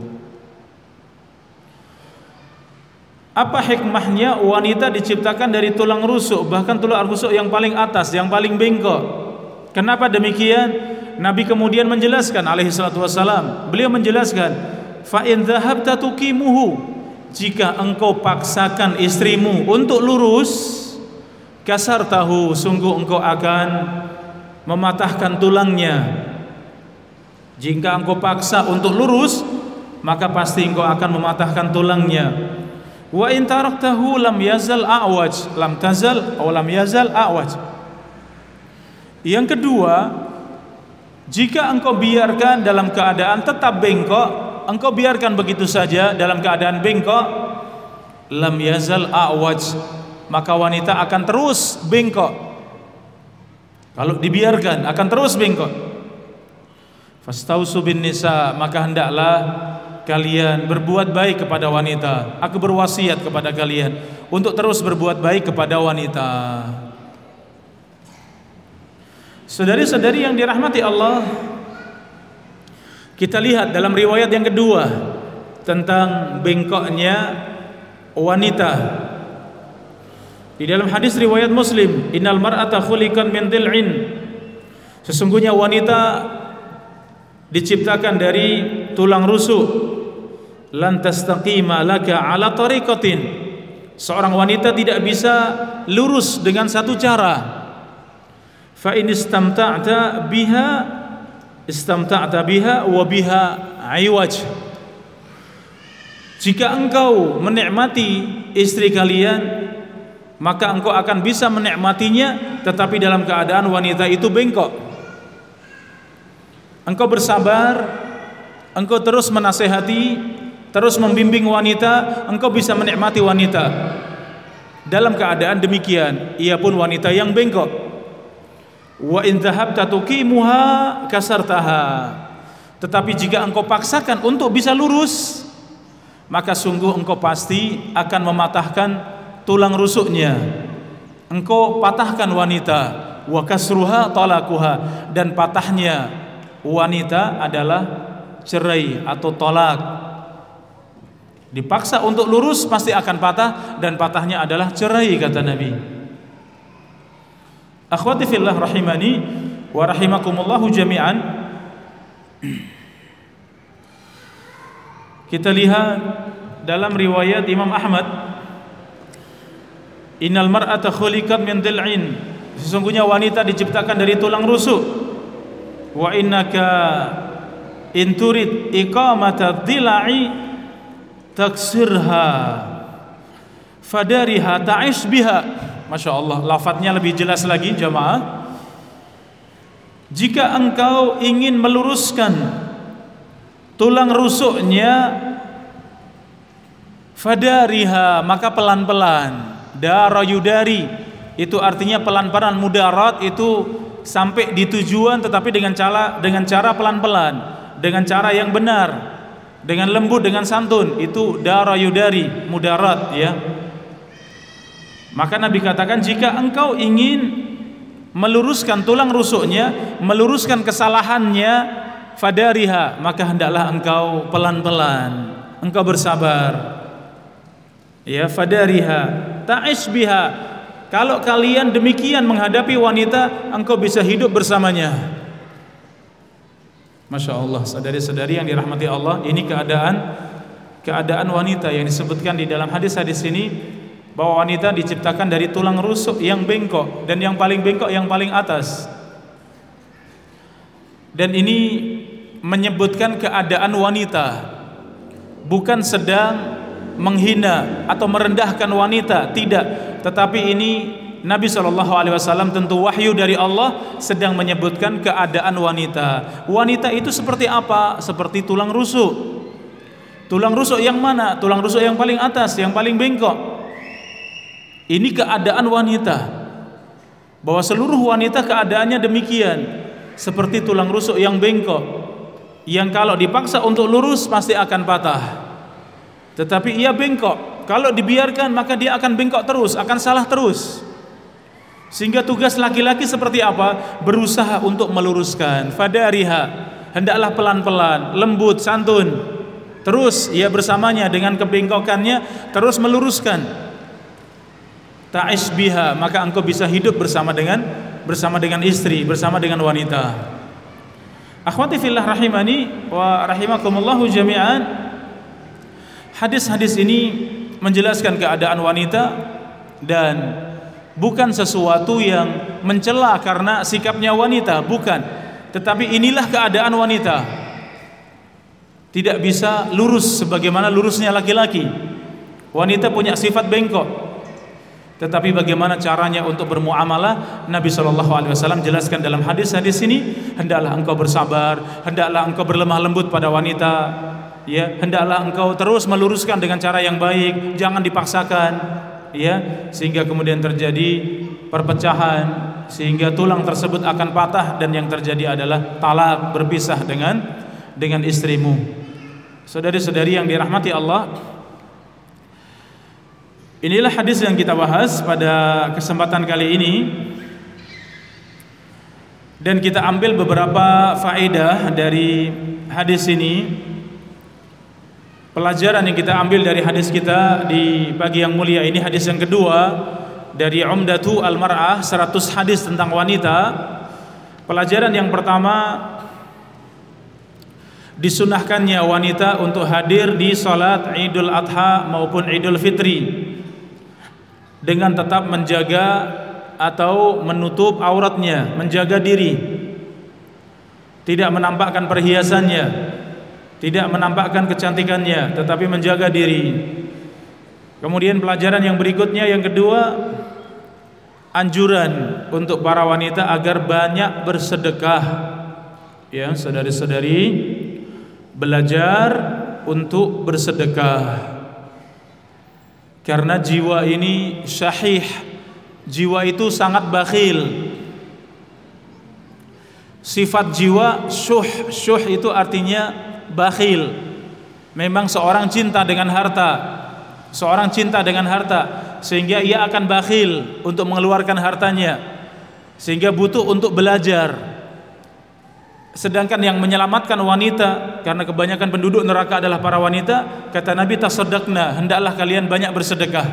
Apa hikmahnya wanita diciptakan dari tulang rusuk, bahkan tulang rusuk yang paling atas, yang paling bengkok? Kenapa demikian? Nabi kemudian menjelaskan alaihi salatu wassalam. Beliau menjelaskan, fa in dhahabta tuqimuhu, jika engkau paksakan istrimu untuk lurus, kasartahu, sungguh engkau akan mematahkan tulangnya. Jika engkau paksa untuk lurus, maka pasti engkau akan mematahkan tulangnya. Wa in taraktahu lam yazal a'waj, lam tazal atau lam yazal a'waj. Yang kedua, jika engkau biarkan dalam keadaan tetap bengkok, engkau biarkan begitu saja dalam keadaan bengkok, lam yazal a'waj, maka wanita akan terus bengkok. Kalau dibiarkan akan terus bengkok. Fastausu bin nisa, maka hendaklah kalian berbuat baik kepada wanita. Aku berwasiat kepada kalian untuk terus berbuat baik kepada wanita. Saudari-saudari yang dirahmati Allah, kita lihat dalam riwayat yang kedua tentang bengkoknya wanita. Di dalam hadis riwayat Muslim, innal mar'ata khuliqat min dil'in, sesungguhnya wanita diciptakan dari tulang rusuk. Lan tastaqima laka ala tariqatin, seorang wanita tidak bisa lurus dengan satu cara. Fa in istamta'ta biha istamta'ta biha wa biha aiwaj, jika engkau menikmati istri kalian, maka engkau akan bisa menikmatinya tetapi dalam keadaan wanita itu bengkok. engkau bersabar, engkau terus menasehati, terus membimbing wanita, engkau bisa menikmati wanita. Dalam keadaan demikian, ia pun wanita yang bengkok. Wa in dhahabta tuqimuha kasartaha. Tetapi jika engkau paksakan untuk bisa lurus, maka sungguh engkau pasti akan mematahkan tulang rusuknya. Engkau patahkan wanita. Wa kasruha talaquha. Dan patahnya wanita adalah cerai atau tolak. Dipaksa untuk lurus pasti akan patah, dan patahnya adalah cerai, kata Nabi. Akhwati fillah rahimani wa rahimakumullahu jami'an. Kita lihat dalam riwayat Imam Ahmad, innal mar'ata khuliqat min dil'in. Sesungguhnya wanita diciptakan dari tulang rusuk. Wa innaka in turid iqamata dil'i taksirha fadariha ta'ish biha. Masya Allah, lafadznya lebih jelas lagi jamaah. Jika engkau ingin meluruskan tulang rusuknya, fadariha, maka pelan-pelan. Dara yudari, itu artinya pelan-pelan. Mudarat itu sampai di tujuan, tetapi dengan cara dengan cara pelan-pelan, dengan cara yang benar, dengan lembut, dengan santun. Itu dara yudari, mudarat, ya. Maka Nabi katakan, jika engkau ingin meluruskan tulang rusuknya, meluruskan kesalahannya, fadariha, maka hendaklah engkau pelan-pelan, engkau bersabar. Ya, fadariha ta'ish biha. Kalau kalian demikian menghadapi wanita, engkau bisa hidup bersamanya. Masya Allah, saudari-saudari yang dirahmati Allah, ini keadaan keadaan wanita yang disebutkan di dalam hadis-hadis ini, bahwa wanita diciptakan dari tulang rusuk yang bengkok, dan yang paling bengkok yang paling atas. Dan ini menyebutkan keadaan wanita, bukan sedang menghina atau merendahkan wanita, tidak. Tetapi ini Nabi shallallahu alaihi wasallam, tentu wahyu dari Allah, sedang menyebutkan keadaan wanita. Wanita itu seperti apa? Seperti tulang rusuk. Tulang rusuk yang mana? Tulang rusuk yang paling atas, yang paling bengkok. Ini keadaan wanita, bahwa seluruh wanita keadaannya demikian, seperti tulang rusuk yang bengkok, yang kalau dipaksa untuk lurus pasti akan patah. Tetapi ia bengkok, kalau dibiarkan maka dia akan bengkok terus, akan salah terus. Sehingga tugas laki-laki seperti apa? Berusaha untuk meluruskan. Fadariha, hendaklah pelan-pelan, lembut, santun. Terus ia bersamanya dengan kebengkokannya, terus meluruskan. Ta'ish biha, maka engkau bisa hidup bersama dengan bersama dengan istri, bersama dengan wanita. Akhwati fillah rahimani wa rahimakumullahu jami'an. Hadis-hadis ini menjelaskan keadaan wanita, dan bukan sesuatu yang mencela karena sikapnya wanita, bukan. Tetapi inilah keadaan wanita. Tidak bisa lurus sebagaimana lurusnya laki-laki. Wanita punya sifat bengkok. Tetapi bagaimana caranya untuk bermuamalah, Nabi shallallahu alaihi wasallam jelaskan dalam hadis-hadis ini. Hendaklah engkau bersabar, hendaklah engkau berlemah lembut pada wanita, ya, hendaklah engkau terus meluruskan dengan cara yang baik, jangan dipaksakan, ya, sehingga kemudian terjadi perpecahan, sehingga tulang tersebut akan patah, dan yang terjadi adalah talak, berpisah dengan dengan istrimu. Saudari-saudari yang dirahmati Allah, inilah hadis yang kita bahas pada kesempatan kali ini, dan kita ambil beberapa faedah dari hadis ini. Pelajaran yang kita ambil dari hadis kita di pagi yang mulia ini, hadis yang kedua dari Umdatu Al-Mar'ah, seratus hadis tentang wanita. Pelajaran yang pertama, disunahkannya wanita untuk hadir di salat Idul Adha maupun Idul Fitri dengan tetap menjaga atau menutup auratnya, menjaga diri, tidak menampakkan perhiasannya, tidak menampakkan kecantikannya, tetapi menjaga diri. Kemudian pelajaran yang berikutnya, yang kedua, anjuran untuk para wanita agar banyak bersedekah, Ya, saudari-saudari, belajar untuk bersedekah. Karena jiwa ini syahih, jiwa itu sangat bakhil. Sifat jiwa syuh, syuh itu artinya bakhil. Memang seorang cinta dengan harta, seorang cinta dengan harta, sehingga ia akan bakhil untuk mengeluarkan hartanya, sehingga butuh untuk belajar. Sedangkan yang menyelamatkan wanita, karena kebanyakan penduduk neraka adalah para wanita, kata Nabi, tasaddaqna, hendaklah kalian banyak bersedekah.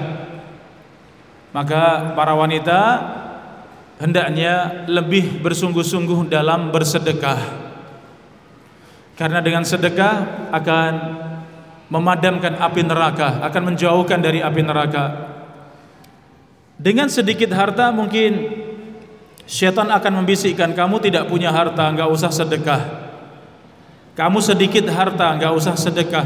Maka para wanita hendaknya lebih bersungguh-sungguh dalam bersedekah, karena dengan sedekah akan memadamkan api neraka, akan menjauhkan dari api neraka. Dengan sedikit harta mungkin syaitan akan membisikkan, kamu tidak punya harta, enggak usah sedekah. Kamu sedikit harta, enggak usah sedekah.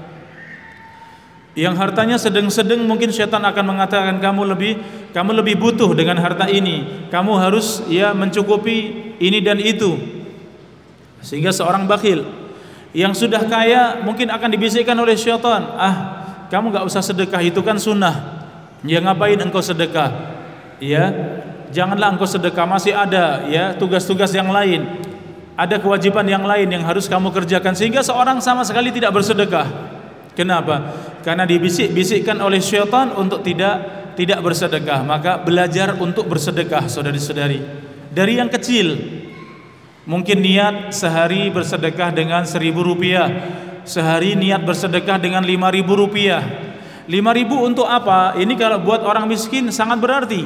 Yang hartanya sedang-sedang mungkin syaitan akan mengatakan, kamu lebih kamu lebih butuh dengan harta ini. Kamu harus ya mencukupi ini dan itu. Sehingga seorang bakhil yang sudah kaya mungkin akan dibisikkan oleh syaitan, ah, kamu enggak usah sedekah, itu kan sunnah. Ya ngapain engkau sedekah? Ya, janganlah engkau sedekah, masih ada ya tugas-tugas yang lain, ada kewajiban yang lain yang harus kamu kerjakan, sehingga seorang sama sekali tidak bersedekah. Kenapa? Karena dibisik-bisikkan oleh syaitan untuk tidak tidak bersedekah. Maka belajar untuk bersedekah, saudari-saudari, dari yang kecil. Mungkin niat sehari bersedekah dengan seribu rupiah, sehari niat bersedekah dengan lima ribu rupiah. Lima ribu untuk apa? Ini kalau buat orang miskin sangat berarti.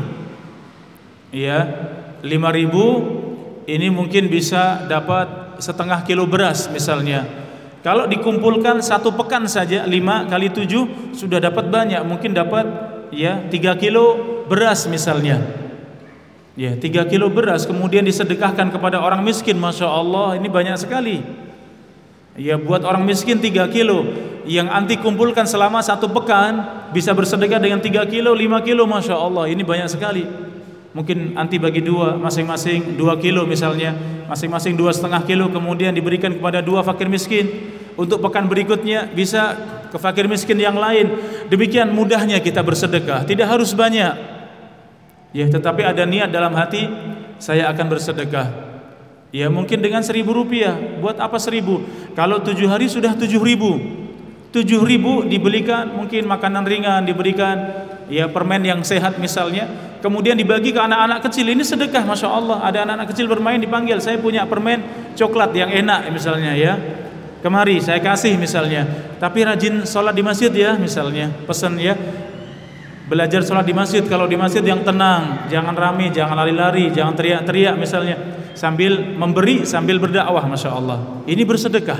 Ya, lima ribu ini mungkin bisa dapat setengah kilo beras misalnya. Kalau dikumpulkan satu pekan saja, lima kali tujuh sudah dapat banyak. Mungkin dapat ya tiga kilo beras misalnya. Ya, tiga kilo beras kemudian disedekahkan kepada orang miskin. Masya Allah, ini banyak sekali. Ya, buat orang miskin tiga kilo, yang anti kumpulkan selama satu pekan bisa bersedekah dengan tiga kilo, lima kilo. Masya Allah, ini banyak sekali. Mungkin anti bagi dua, masing-masing dua kilo misalnya, masing-masing dua setengah kilo, kemudian diberikan kepada dua fakir miskin. Untuk pekan berikutnya bisa ke fakir miskin yang lain. Demikian mudahnya kita bersedekah, tidak harus banyak. Ya, tetapi ada niat dalam hati, saya akan bersedekah. Ya, mungkin dengan seribu rupiah. Buat apa seribu? Kalau tujuh hari sudah tujuh ribu. Tujuh ribu dibelikan mungkin makanan ringan, diberikan ya permen yang sehat misalnya, kemudian dibagi ke anak-anak kecil. Ini sedekah, masya Allah. Ada anak-anak kecil bermain, dipanggil, saya punya permen coklat yang enak misalnya ya, kemari saya kasih misalnya. Tapi rajin sholat di masjid ya misalnya, pesan ya, belajar sholat di masjid. Kalau di masjid yang tenang, jangan rame, jangan lari-lari, jangan teriak-teriak misalnya, sambil memberi sambil berdakwah, masya Allah. Ini bersedekah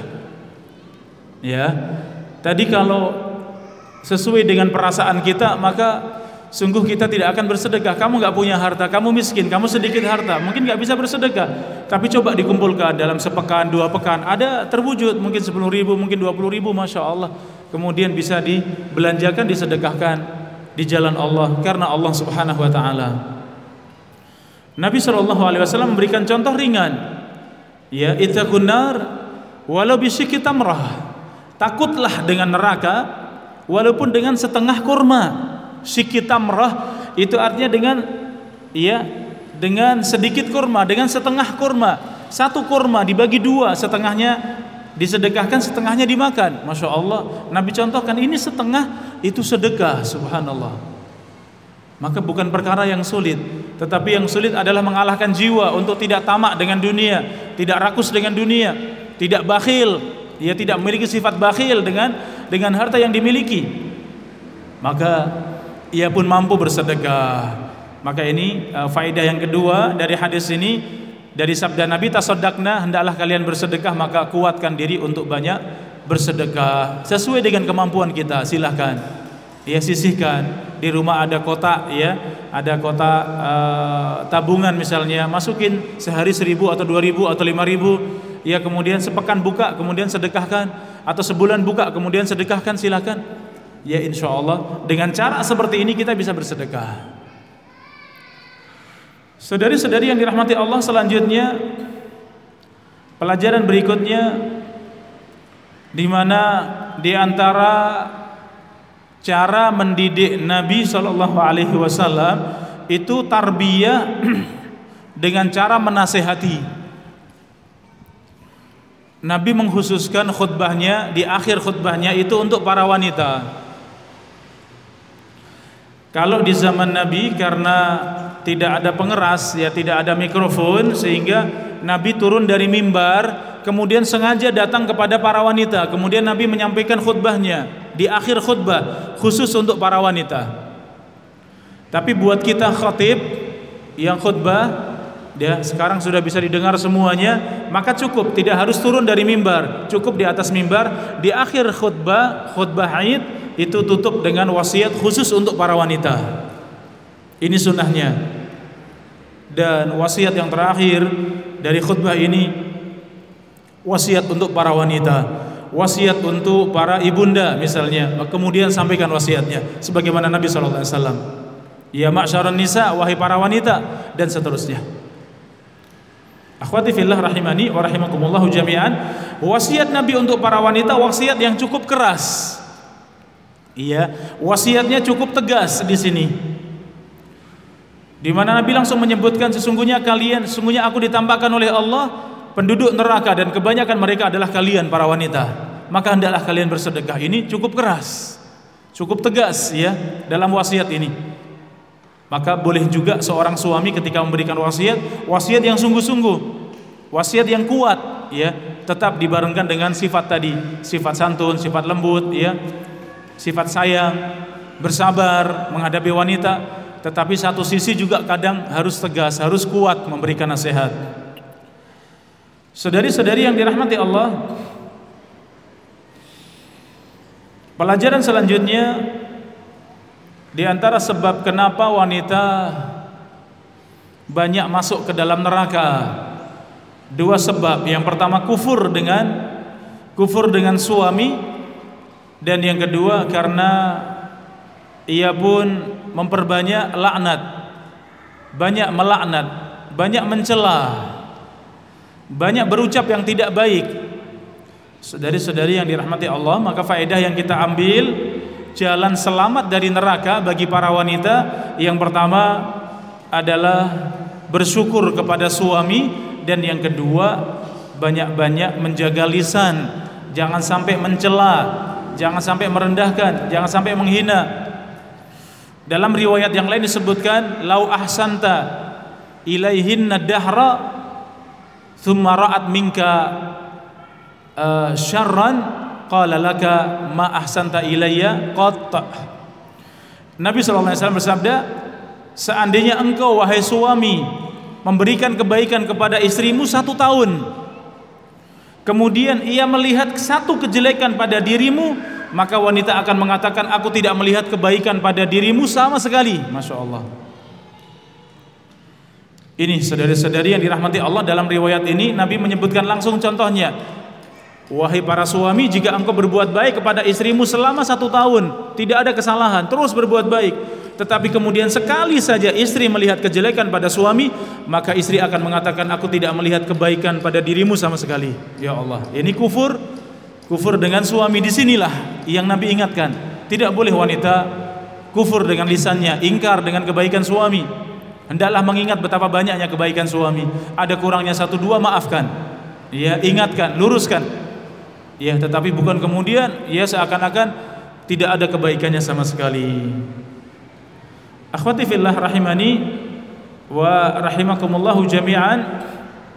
ya. Tadi kalau sesuai dengan perasaan kita, maka sungguh kita tidak akan bersedekah. Kamu nggak punya harta, kamu miskin, kamu sedikit harta, mungkin nggak bisa bersedekah. Tapi coba dikumpulkan dalam sepekan, dua pekan, ada terwujud, mungkin sepuluh ribu, mungkin dua puluh ribu, masya Allah. Kemudian bisa dibelanjakan, disedekahkan di jalan Allah, karena Allah Subhanahu Wa Taala. Nabi Shallallahu Alaihi Wasallam memberikan contoh ringan, ya, ittaqun nar walau bisyikki tamrah. Takutlah dengan neraka walaupun dengan setengah kurma. Syikki tamrah itu artinya dengan ya dengan sedikit kurma, dengan setengah kurma. Satu kurma dibagi dua, setengahnya disedekahkan, setengahnya dimakan. Masya Allah, Nabi contohkan ini setengah itu sedekah. Subhanallah. Maka bukan perkara yang sulit, tetapi yang sulit adalah mengalahkan jiwa untuk tidak tamak dengan dunia, tidak rakus dengan dunia, tidak bakhil. Dia tidak memiliki sifat bakhil dengan dengan harta yang dimiliki. Maka ia pun mampu bersedekah. Maka ini uh, faedah yang kedua dari hadis ini, dari sabda Nabi, tasaddaqna, hendaklah kalian bersedekah, maka kuatkan diri untuk banyak bersedekah sesuai dengan kemampuan kita. Silahkan ya, sisihkan. Di rumah ada kotak ya, ada kotak uh, tabungan misalnya, masukin sehari seribu atau dua ribu atau lima ribu. Ya, kemudian sepekan buka, kemudian sedekahkan, atau sebulan buka, kemudian sedekahkan, silakan. Ya, insya Allah dengan cara seperti ini kita bisa bersedekah. Saudari-saudari yang dirahmati Allah, selanjutnya Pelajaran berikutnya, di mana di antara cara mendidik Nabi Shallallahu Alaihi Wasallam itu tarbiyah dengan cara menasehati. Nabi mengkhususkan khutbahnya, di akhir khutbahnya itu untuk para wanita. Kalau di zaman Nabi karena tidak ada pengeras, ya tidak ada mikrofon, sehingga Nabi turun dari mimbar, kemudian sengaja datang kepada para wanita, kemudian Nabi menyampaikan khutbahnya di akhir khutbah khusus untuk para wanita. Tapi buat kita khatib yang khutbah, dia sekarang sudah bisa didengar semuanya, maka cukup, tidak harus turun dari mimbar, cukup di atas mimbar. Di akhir khutbah, khutbah Aid itu tutup dengan wasiat khusus untuk para wanita. Ini sunnahnya. Dan wasiat yang terakhir dari khutbah ini, wasiat untuk para wanita, wasiat untuk para ibunda misalnya, kemudian sampaikan wasiatnya sebagaimana Nabi shallallahu alaihi wasallam, ya ma'syaran nisa, wahai para wanita, dan seterusnya. Akhwati fillah rahimani wa rahimakumullahu jami'an. Wasiat Nabi untuk para wanita wasiat yang cukup keras. Iya, wasiatnya cukup tegas di sini. Di mana Nabi langsung menyebutkan, sesungguhnya kalian, sesungguhnya aku ditambahkan oleh Allah penduduk neraka dan kebanyakan mereka adalah kalian para wanita. Maka hendaklah kalian bersedekah. Ini cukup keras, cukup tegas ya dalam wasiat ini. Maka boleh juga seorang suami ketika memberikan wasiat, wasiat yang sungguh-sungguh, wasiat yang kuat ya, tetap dibarengkan dengan sifat tadi, sifat santun, sifat lembut ya, sifat sayang, bersabar menghadapi wanita, tetapi satu sisi juga kadang harus tegas, harus kuat memberikan nasihat. Saudari-saudari yang dirahmati Allah, pelajaran selanjutnya, di antara sebab kenapa wanita banyak masuk ke dalam neraka, dua sebab. Yang pertama kufur dengan kufur dengan suami, dan yang kedua karena ia pun memperbanyak laknat, banyak melaknat, banyak mencela, banyak berucap yang tidak baik. Saudari-saudari yang dirahmati Allah, maka faedah yang kita ambil, jalan selamat dari neraka bagi para wanita, yang pertama adalah bersyukur kepada suami, dan yang kedua banyak-banyak menjaga lisan, jangan sampai mencela, jangan sampai merendahkan, jangan sampai menghina. Dalam riwayat yang lain disebutkan, lau ahsanta ilaihinna dahra thumma ra'at minka uh, syarran qala laka ma ahsanta ilayya qat. Nabi sallallahu alaihi wasallam bersabda, seandainya engkau wahai suami memberikan kebaikan kepada istrimu satu tahun, kemudian ia melihat satu kejelekan pada dirimu, maka wanita akan mengatakan, aku tidak melihat kebaikan pada dirimu sama sekali. Masya Allah. Ini saudari-saudari yang dirahmati Allah, dalam riwayat ini Nabi menyebutkan langsung contohnya, wahai para suami, jika engkau berbuat baik kepada istrimu selama satu tahun, tidak ada kesalahan, terus berbuat baik, tetapi kemudian sekali saja istri melihat kejelekan pada suami, maka istri akan mengatakan, aku tidak melihat kebaikan pada dirimu sama sekali. Ya Allah, ini kufur, kufur dengan suami. Disinilah yang Nabi ingatkan, tidak boleh wanita kufur dengan lisannya, ingkar dengan kebaikan suami. Hendaklah mengingat betapa banyaknya kebaikan suami. Ada kurangnya satu dua, maafkan, ya, ingatkan, luruskan, ya, tetapi bukan kemudian ya seakan-akan tidak ada kebaikannya sama sekali. Akhwati fillah rahimani wa rahimakumullahu jami'an.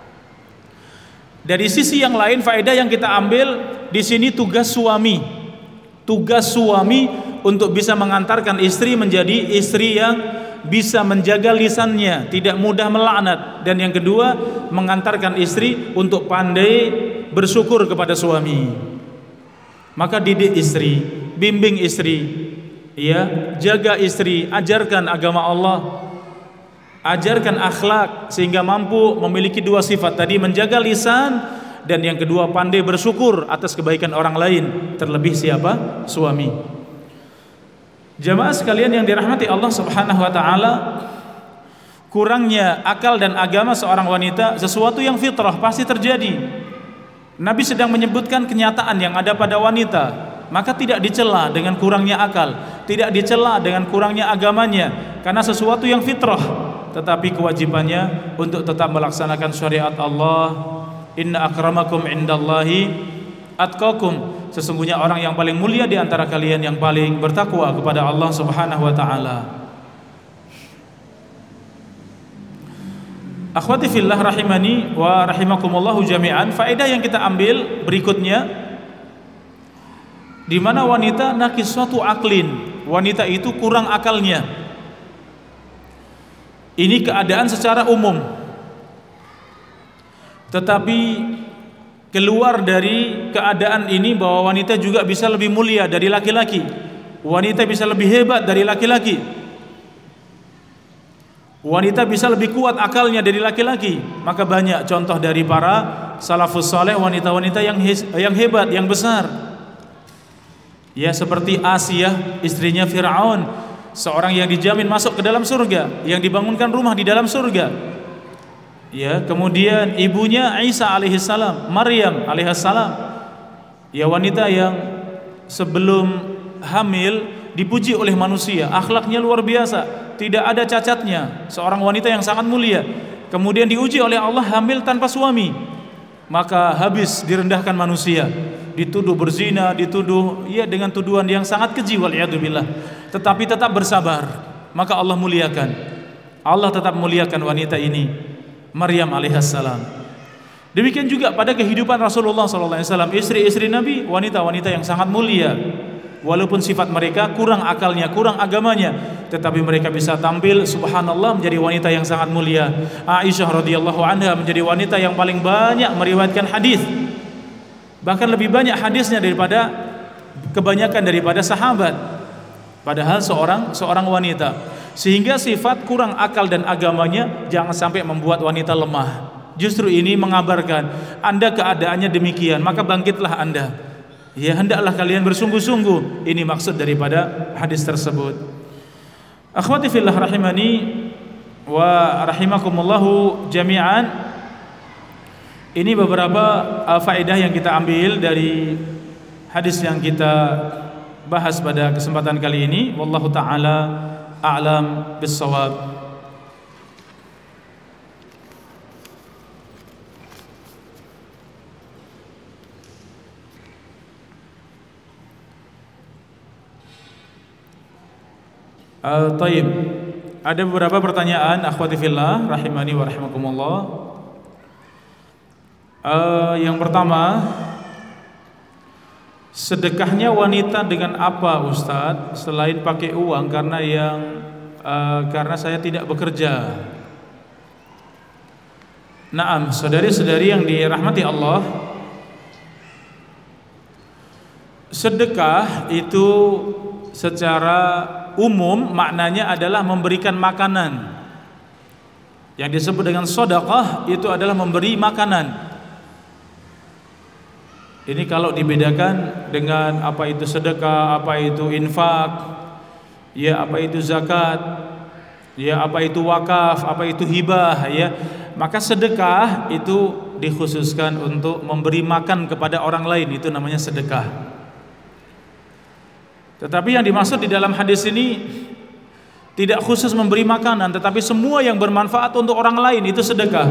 Dari sisi yang lain, faedah yang kita ambil di sini, tugas suami, tugas suami untuk bisa mengantarkan istri menjadi istri yang bisa menjaga lisannya, tidak mudah melaknat, dan yang kedua mengantarkan istri untuk pandai bersyukur kepada suami. Maka didik istri, bimbing istri, ya, jaga istri, ajarkan agama Allah, ajarkan akhlak sehingga mampu memiliki dua sifat tadi, menjaga lisan, dan yang kedua pandai bersyukur atas kebaikan orang lain, terlebih siapa? Suami. Jamaah sekalian yang dirahmati Allah Subhanahu wa taala, kurangnya akal dan agama seorang wanita sesuatu yang fitrah, pasti terjadi. Nabi sedang menyebutkan kenyataan yang ada pada wanita, maka tidak dicela dengan kurangnya akal, tidak dicela dengan kurangnya agamanya, karena sesuatu yang fitrah, tetapi kewajibannya untuk tetap melaksanakan syariat Allah. Inna akramakum indallahi atqakum, sesungguhnya orang yang paling mulia di antara kalian yang paling bertakwa kepada Allah Subhanahu wa taala. Akhwati fillah rahimani wa rahimakumullahu jami'an. Faedah yang kita ambil berikutnya, di mana wanita nakisatu aklin, wanita itu kurang akalnya. Ini keadaan secara umum, tetapi keluar dari keadaan ini bahwa wanita juga bisa lebih mulia dari laki-laki, wanita bisa lebih hebat dari laki-laki, wanita bisa lebih kuat akalnya dari laki-laki. Maka banyak contoh dari para salafus saleh, wanita-wanita yang yang hebat, yang besar. Ya, seperti Asiyah, istrinya Fir'aun, seorang yang dijamin masuk ke dalam surga, yang dibangunkan rumah di dalam surga. Ya, kemudian ibunya Isa alaihissalam, Maryam alaihissalam. Ya, wanita yang sebelum hamil dipuji oleh manusia, akhlaknya luar biasa, tidak ada cacatnya, seorang wanita yang sangat mulia. Kemudian diuji oleh Allah hamil tanpa suami, maka habis direndahkan manusia, dituduh berzina, dituduh ya dengan tuduhan yang sangat keji, waliyadzubillah. Tetapi tetap bersabar, maka Allah muliakan. Allah tetap muliakan wanita ini, Maryam alaihissalam. Demikian juga pada kehidupan Rasulullah sallallahu alaihi wasallam, istri-istri Nabi wanita-wanita yang sangat mulia. Walaupun sifat mereka kurang akalnya, kurang agamanya, tetapi mereka bisa tampil subhanallah menjadi wanita yang sangat mulia. Aisyah radhiyallahu anha menjadi wanita yang paling banyak meriwayatkan hadis, bahkan lebih banyak hadisnya daripada kebanyakan daripada sahabat, padahal seorang seorang wanita. Sehingga sifat kurang akal dan agamanya jangan sampai membuat wanita lemah. Justru ini mengabarkan Anda keadaannya demikian, maka bangkitlah Anda. Ya, hendaklah kalian bersungguh-sungguh. Ini maksud daripada hadis tersebut. Akhwati fillah rahimani wa rahimakumullahu jami'an. Ini beberapa uh, faedah yang kita ambil dari hadis yang kita bahas pada kesempatan kali ini. Wallahu ta'ala a'lam bis-shawab. Uh, taib. Ada beberapa pertanyaan akhwati fillah rahimani wa rahimakumullah. Uh, yang pertama, sedekahnya wanita dengan apa Ustadz selain pakai uang, karena yang uh, karena saya tidak bekerja. Naam, saudari-saudari yang dirahmati Allah, sedekah itu secara umum maknanya adalah memberikan makanan. Yang disebut dengan sedekah itu adalah memberi makanan. Ini kalau dibedakan dengan apa itu sedekah, apa itu infak, ya apa itu zakat, ya apa itu wakaf, apa itu hibah, ya. Maka sedekah itu dikhususkan untuk memberi makan kepada orang lain, itu namanya sedekah. Tetapi yang dimaksud di dalam hadis ini tidak khusus memberi makanan, tetapi semua yang bermanfaat untuk orang lain itu sedekah.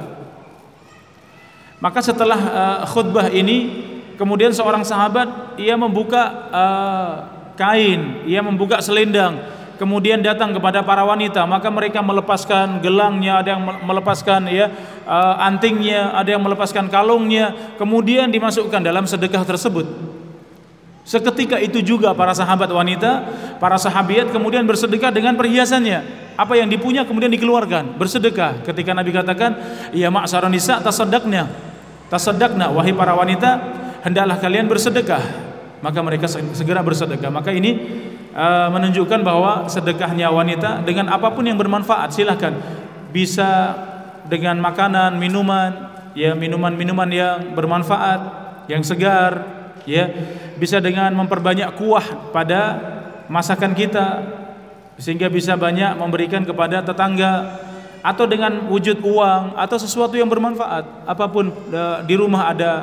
Maka setelah uh, khutbah ini, kemudian seorang sahabat ia membuka uh, kain, ia membuka selendang, kemudian datang kepada para wanita, maka mereka melepaskan gelangnya, ada yang melepaskan ya uh, antingnya, ada yang melepaskan kalungnya, kemudian dimasukkan dalam sedekah tersebut. Seketika itu juga para sahabat wanita, para sahabiat kemudian bersedekah dengan perhiasannya. Apa yang dipunya kemudian dikeluarkan, bersedekah. Ketika Nabi katakan, "Ya ma'syaran nisa tasaddaqna." Tasaddaqna, wahai para wanita, hendaklah kalian bersedekah. Maka mereka segera bersedekah. Maka ini uh, menunjukkan bahwa sedekahnya wanita dengan apapun yang bermanfaat, silahkan. Bisa dengan makanan, minuman, ya minuman-minuman yang bermanfaat, yang segar, ya, bisa dengan memperbanyak kuah pada masakan kita sehingga bisa banyak memberikan kepada tetangga, atau dengan wujud uang atau sesuatu yang bermanfaat. Apapun, di rumah ada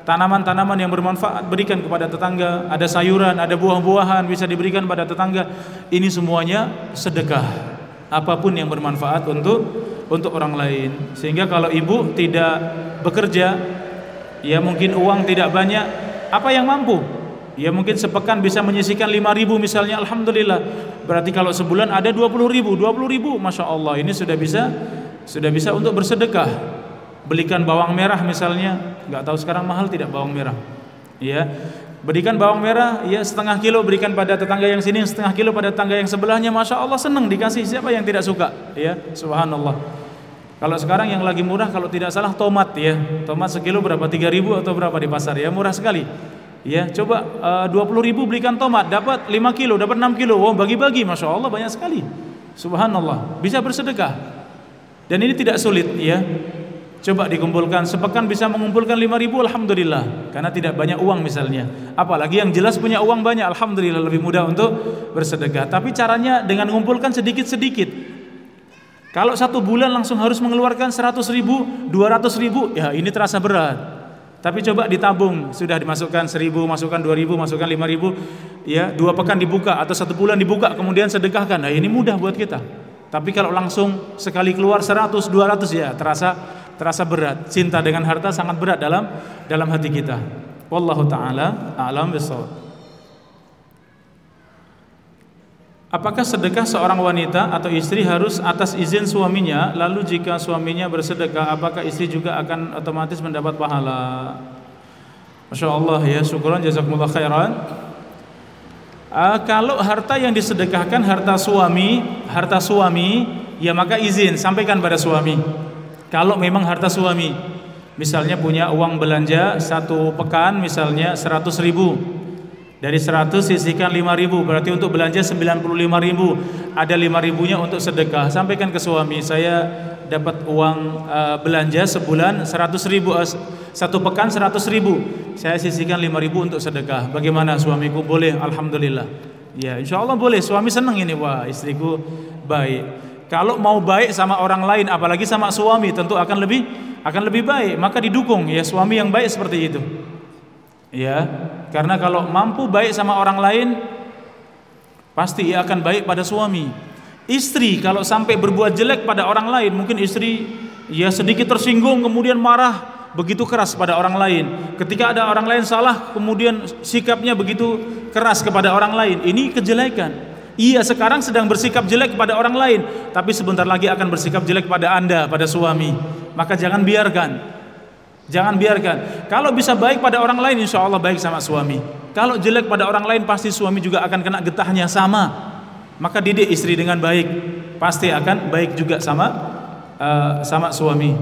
tanaman-tanaman yang bermanfaat berikan kepada tetangga, ada sayuran, ada buah-buahan bisa diberikan pada tetangga. Ini semuanya sedekah, apapun yang bermanfaat untuk untuk orang lain. Sehingga kalau ibu tidak bekerja, ya mungkin uang tidak banyak, apa yang mampu? Ya mungkin sepekan bisa menyisihkan lima ribu misalnya, alhamdulillah. Berarti kalau sebulan ada dua puluh ribu, dua puluh ribu, masya Allah, ini sudah bisa sudah bisa untuk bersedekah. Belikan bawang merah misalnya, nggak tahu sekarang mahal tidak bawang merah, ya. Berikan bawang merah, ya setengah kilo berikan pada tetangga yang sini, setengah kilo pada tetangga yang sebelahnya, masya Allah senang dikasih, siapa yang tidak suka, ya, subhanallah. Kalau sekarang yang lagi murah kalau tidak salah tomat, ya, tomat sekilo berapa, tiga ribu atau berapa di pasar, ya, murah sekali, ya. Coba uh, dua puluh ribu belikan tomat, dapat lima kilo, dapat enam kilo, wow, bagi-bagi, masya Allah banyak sekali, subhanallah, bisa bersedekah, dan ini tidak sulit, ya. Coba dikumpulkan, sepekan bisa mengumpulkan lima ribu, alhamdulillah. Karena tidak banyak uang misalnya. Apalagi yang jelas punya uang banyak, alhamdulillah lebih mudah untuk bersedekah. Tapi caranya dengan mengumpulkan sedikit-sedikit. Kalau satu bulan langsung harus mengeluarkan seratus ribu, dua ratus ribu, ya ini terasa berat. Tapi coba ditabung, sudah dimasukkan seribu, masukkan dua ribu, masukkan lima ribu, ya dua pekan dibuka atau satu bulan dibuka, kemudian sedekahkan. Nah ini mudah buat kita. Tapi kalau langsung sekali keluar seratus, dua ratus, ya terasa terasa berat. Cinta dengan harta sangat berat dalam dalam hati kita. Wallahu taala a'lam bissawab. Apakah sedekah seorang wanita atau istri harus atas izin suaminya? Lalu jika suaminya bersedekah, apakah istri juga akan otomatis mendapat pahala? Masya Allah, ya, syukran, jazakumullah khairan. Uh, kalau harta yang disedekahkan harta suami, harta suami, ya maka izin sampaikan pada suami. Kalau memang harta suami, misalnya punya uang belanja satu pekan misalnya seratus ribu, dari seratus sisihkan lima ribu, berarti untuk belanja sembilan puluh lima ribu, ada lima ribunya untuk sedekah. Sampaikan ke suami, saya dapat uang uh, belanja sebulan seratus ribu, uh, satu pekan seratus ribu, saya sisihkan lima ribu untuk sedekah. Bagaimana suamiku? Boleh, alhamdulillah. Ya, insya Allah boleh. Suami senang ini, wah istriku baik. Kalau mau baik sama orang lain, apalagi sama suami, tentu akan lebih akan lebih baik. Maka didukung, ya, suami yang baik seperti itu. Ya, karena kalau mampu baik sama orang lain, pasti ia akan baik pada suami. Istri kalau sampai berbuat jelek pada orang lain, mungkin istri ya sedikit tersinggung kemudian marah begitu keras pada orang lain. Ketika ada orang lain salah, kemudian sikapnya begitu keras kepada orang lain. Ini kejelekan. Ia sekarang sedang bersikap jelek kepada orang lain, tapi sebentar lagi akan bersikap jelek pada Anda, pada suami. Maka jangan biarkan. Jangan biarkan. Kalau bisa baik pada orang lain, insya Allah baik sama suami. Kalau jelek pada orang lain, pasti suami juga akan kena getahnya sama. Maka didik istri dengan baik, pasti akan baik juga sama uh, sama suami.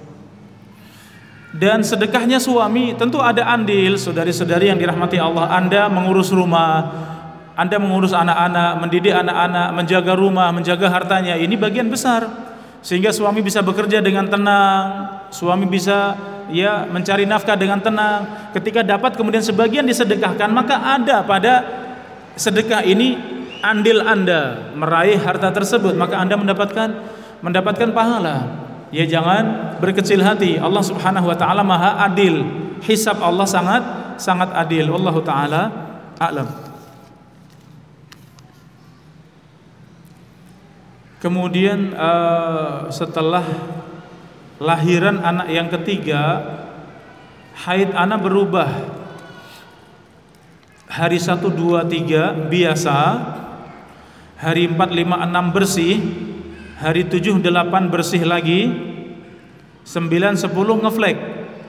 Dan sedekahnya suami tentu ada andil, saudari-saudari yang dirahmati Allah. Anda mengurus rumah, Anda mengurus anak-anak, mendidik anak-anak, menjaga rumah, menjaga hartanya, ini bagian besar. Sehingga suami bisa bekerja dengan tenang, suami bisa ya mencari nafkah dengan tenang. Ketika dapat kemudian sebagian disedekahkan, maka ada pada sedekah ini andil Anda meraih harta tersebut, maka Anda mendapatkan mendapatkan pahala. Ya, jangan berkecil hati. Allah Subhanahu wa taala Maha Adil. Hisab Allah sangat sangat adil. Wallahu taala a'lam. Kemudian uh, setelah lahiran anak yang ketiga, haid anak berubah. Hari satu, dua, tiga biasa, hari empat, lima, enam bersih, hari tujuh, delapan bersih lagi, sembilan, sepuluh ngeflek.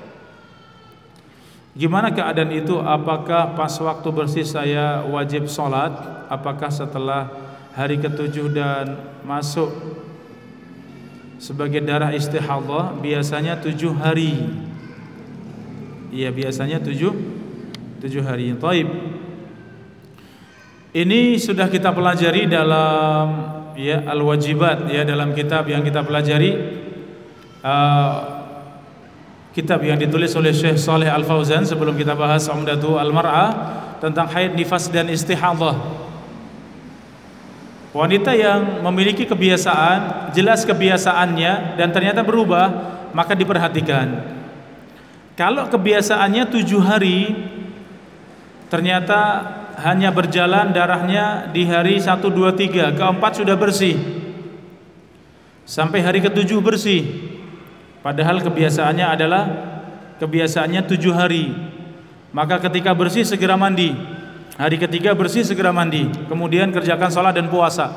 Gimana keadaan itu? Apakah pas waktu bersih saya wajib sholat? Apakah setelah hari ketujuh dan masuk sebagai darah istihadhah? Biasanya tujuh hari. Iya, biasanya tujuh tujuh hari. Taib. Ini sudah kita pelajari dalam ya al-wajibat, ya dalam kitab yang kita pelajari, uh, kitab yang ditulis oleh Syekh Shalih Al-Fauzan sebelum kita bahas Umdatu Al-Mar'ah tentang haid, nifas dan istihadhah. Wanita yang memiliki kebiasaan, jelas kebiasaannya dan ternyata berubah, maka diperhatikan. Kalau kebiasaannya tujuh hari, ternyata hanya berjalan darahnya di hari satu, dua, tiga, keempat sudah bersih, sampai hari ketujuh bersih. Padahal kebiasaannya adalah kebiasaannya tujuh hari. Maka ketika bersih segera mandi. Hari ketiga bersih segera mandi. Kemudian kerjakan sholat dan puasa.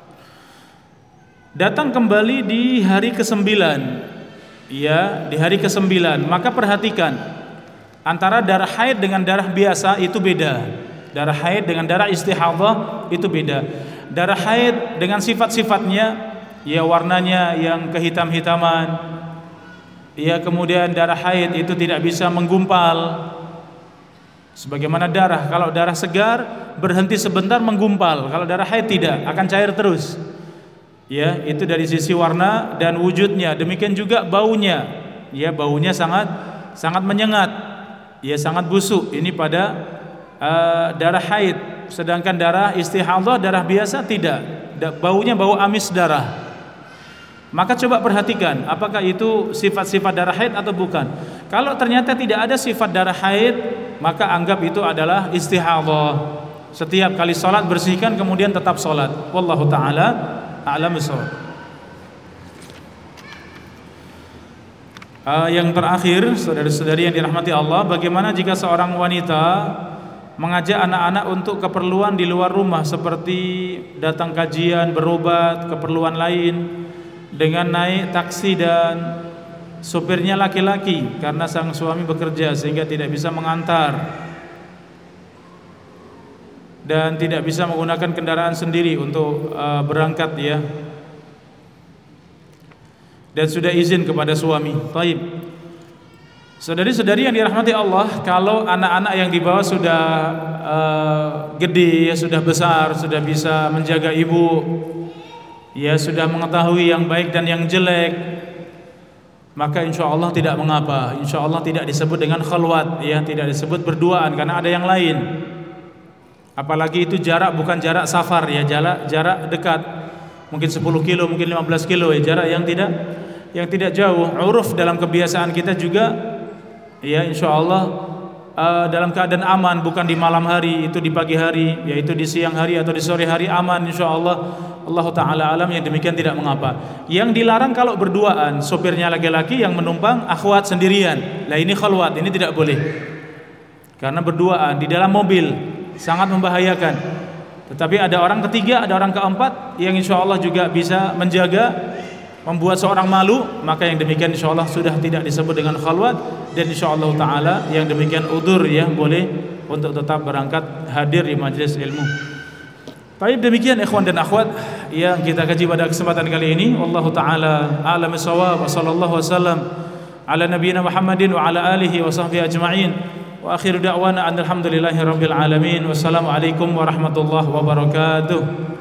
Datang kembali di hari kesembilan. Ya, di hari kesembilan. Maka perhatikan, antara darah haid dengan darah biasa itu beda. Darah haid dengan darah istihadhah itu beda. Darah haid dengan sifat-sifatnya, ya warnanya yang kehitam-hitaman, ya kemudian darah haid itu tidak bisa menggumpal. Sebagaimana darah, kalau darah segar berhenti sebentar menggumpal, kalau darah haid tidak, akan cair terus. Ya, itu dari sisi warna dan wujudnya. Demikian juga baunya. Ya, baunya sangat sangat menyengat. Ya, sangat busuk. Ini pada uh, darah haid. Sedangkan darah istihadhah, darah biasa tidak. Baunya bau amis darah. Maka coba perhatikan, apakah itu sifat-sifat darah haid atau bukan. Kalau ternyata tidak ada sifat darah haid, maka anggap itu adalah istihadhah. Setiap kali sholat bersihkan, kemudian tetap sholat. Wallahu ta'ala a'lam bishawab. Uh, yang terakhir, saudara-saudari yang dirahmati Allah, bagaimana jika seorang wanita mengajak anak-anak untuk keperluan di luar rumah, seperti datang kajian, berobat, keperluan lain, dengan naik taksi dan sopirnya laki-laki karena sang suami bekerja sehingga tidak bisa mengantar dan tidak bisa menggunakan kendaraan sendiri untuk uh, berangkat, ya, dan sudah izin kepada suami. Baik, saudari-saudari yang dirahmati Allah, kalau anak-anak yang dibawa sudah uh, gede, ya, sudah besar, sudah bisa menjaga ibu, ya, sudah mengetahui yang baik dan yang jelek, maka insya Allah tidak mengapa. Insya Allah tidak disebut dengan khalwat, ya, tidak disebut berduaan karena ada yang lain. Apalagi itu jarak bukan jarak safar, ya, jarak jarak dekat, mungkin sepuluh kilo, mungkin lima belas kilo, ya, jarak yang tidak yang tidak jauh. Uruf dalam kebiasaan kita juga, ya, insya Allah uh, dalam keadaan aman, bukan di malam hari, itu di pagi hari, yaitu di siang hari atau di sore hari aman, insya Allah. Allah Ta'ala alam, yang demikian tidak mengapa. Yang dilarang kalau berduaan, sopirnya laki-laki, yang menumpang akhwat sendirian. Lah ini khalwat, ini tidak boleh. Karena berduaan di dalam mobil sangat membahayakan. Tetapi ada orang ketiga, ada orang keempat yang insya Allah juga bisa menjaga, membuat seorang malu, maka yang demikian insya Allah sudah tidak disebut dengan khalwat, dan insya Allah Ta'ala yang demikian udzur, ya, boleh untuk tetap berangkat hadir di majelis ilmu. Baik, demikian ikhwan dan akhwat yang kita kaji pada kesempatan kali ini. Wallahu ta'ala a'lam bishawab, wa sallallahu wasallam ala nabiyyina Muhammadin wa ala alihi wa sahbihi ajma'in. Wa akhiru da'wana alhamdulillahi rabbil alamin. Wassalamu alaikum warahmatullahi wabarakatuh.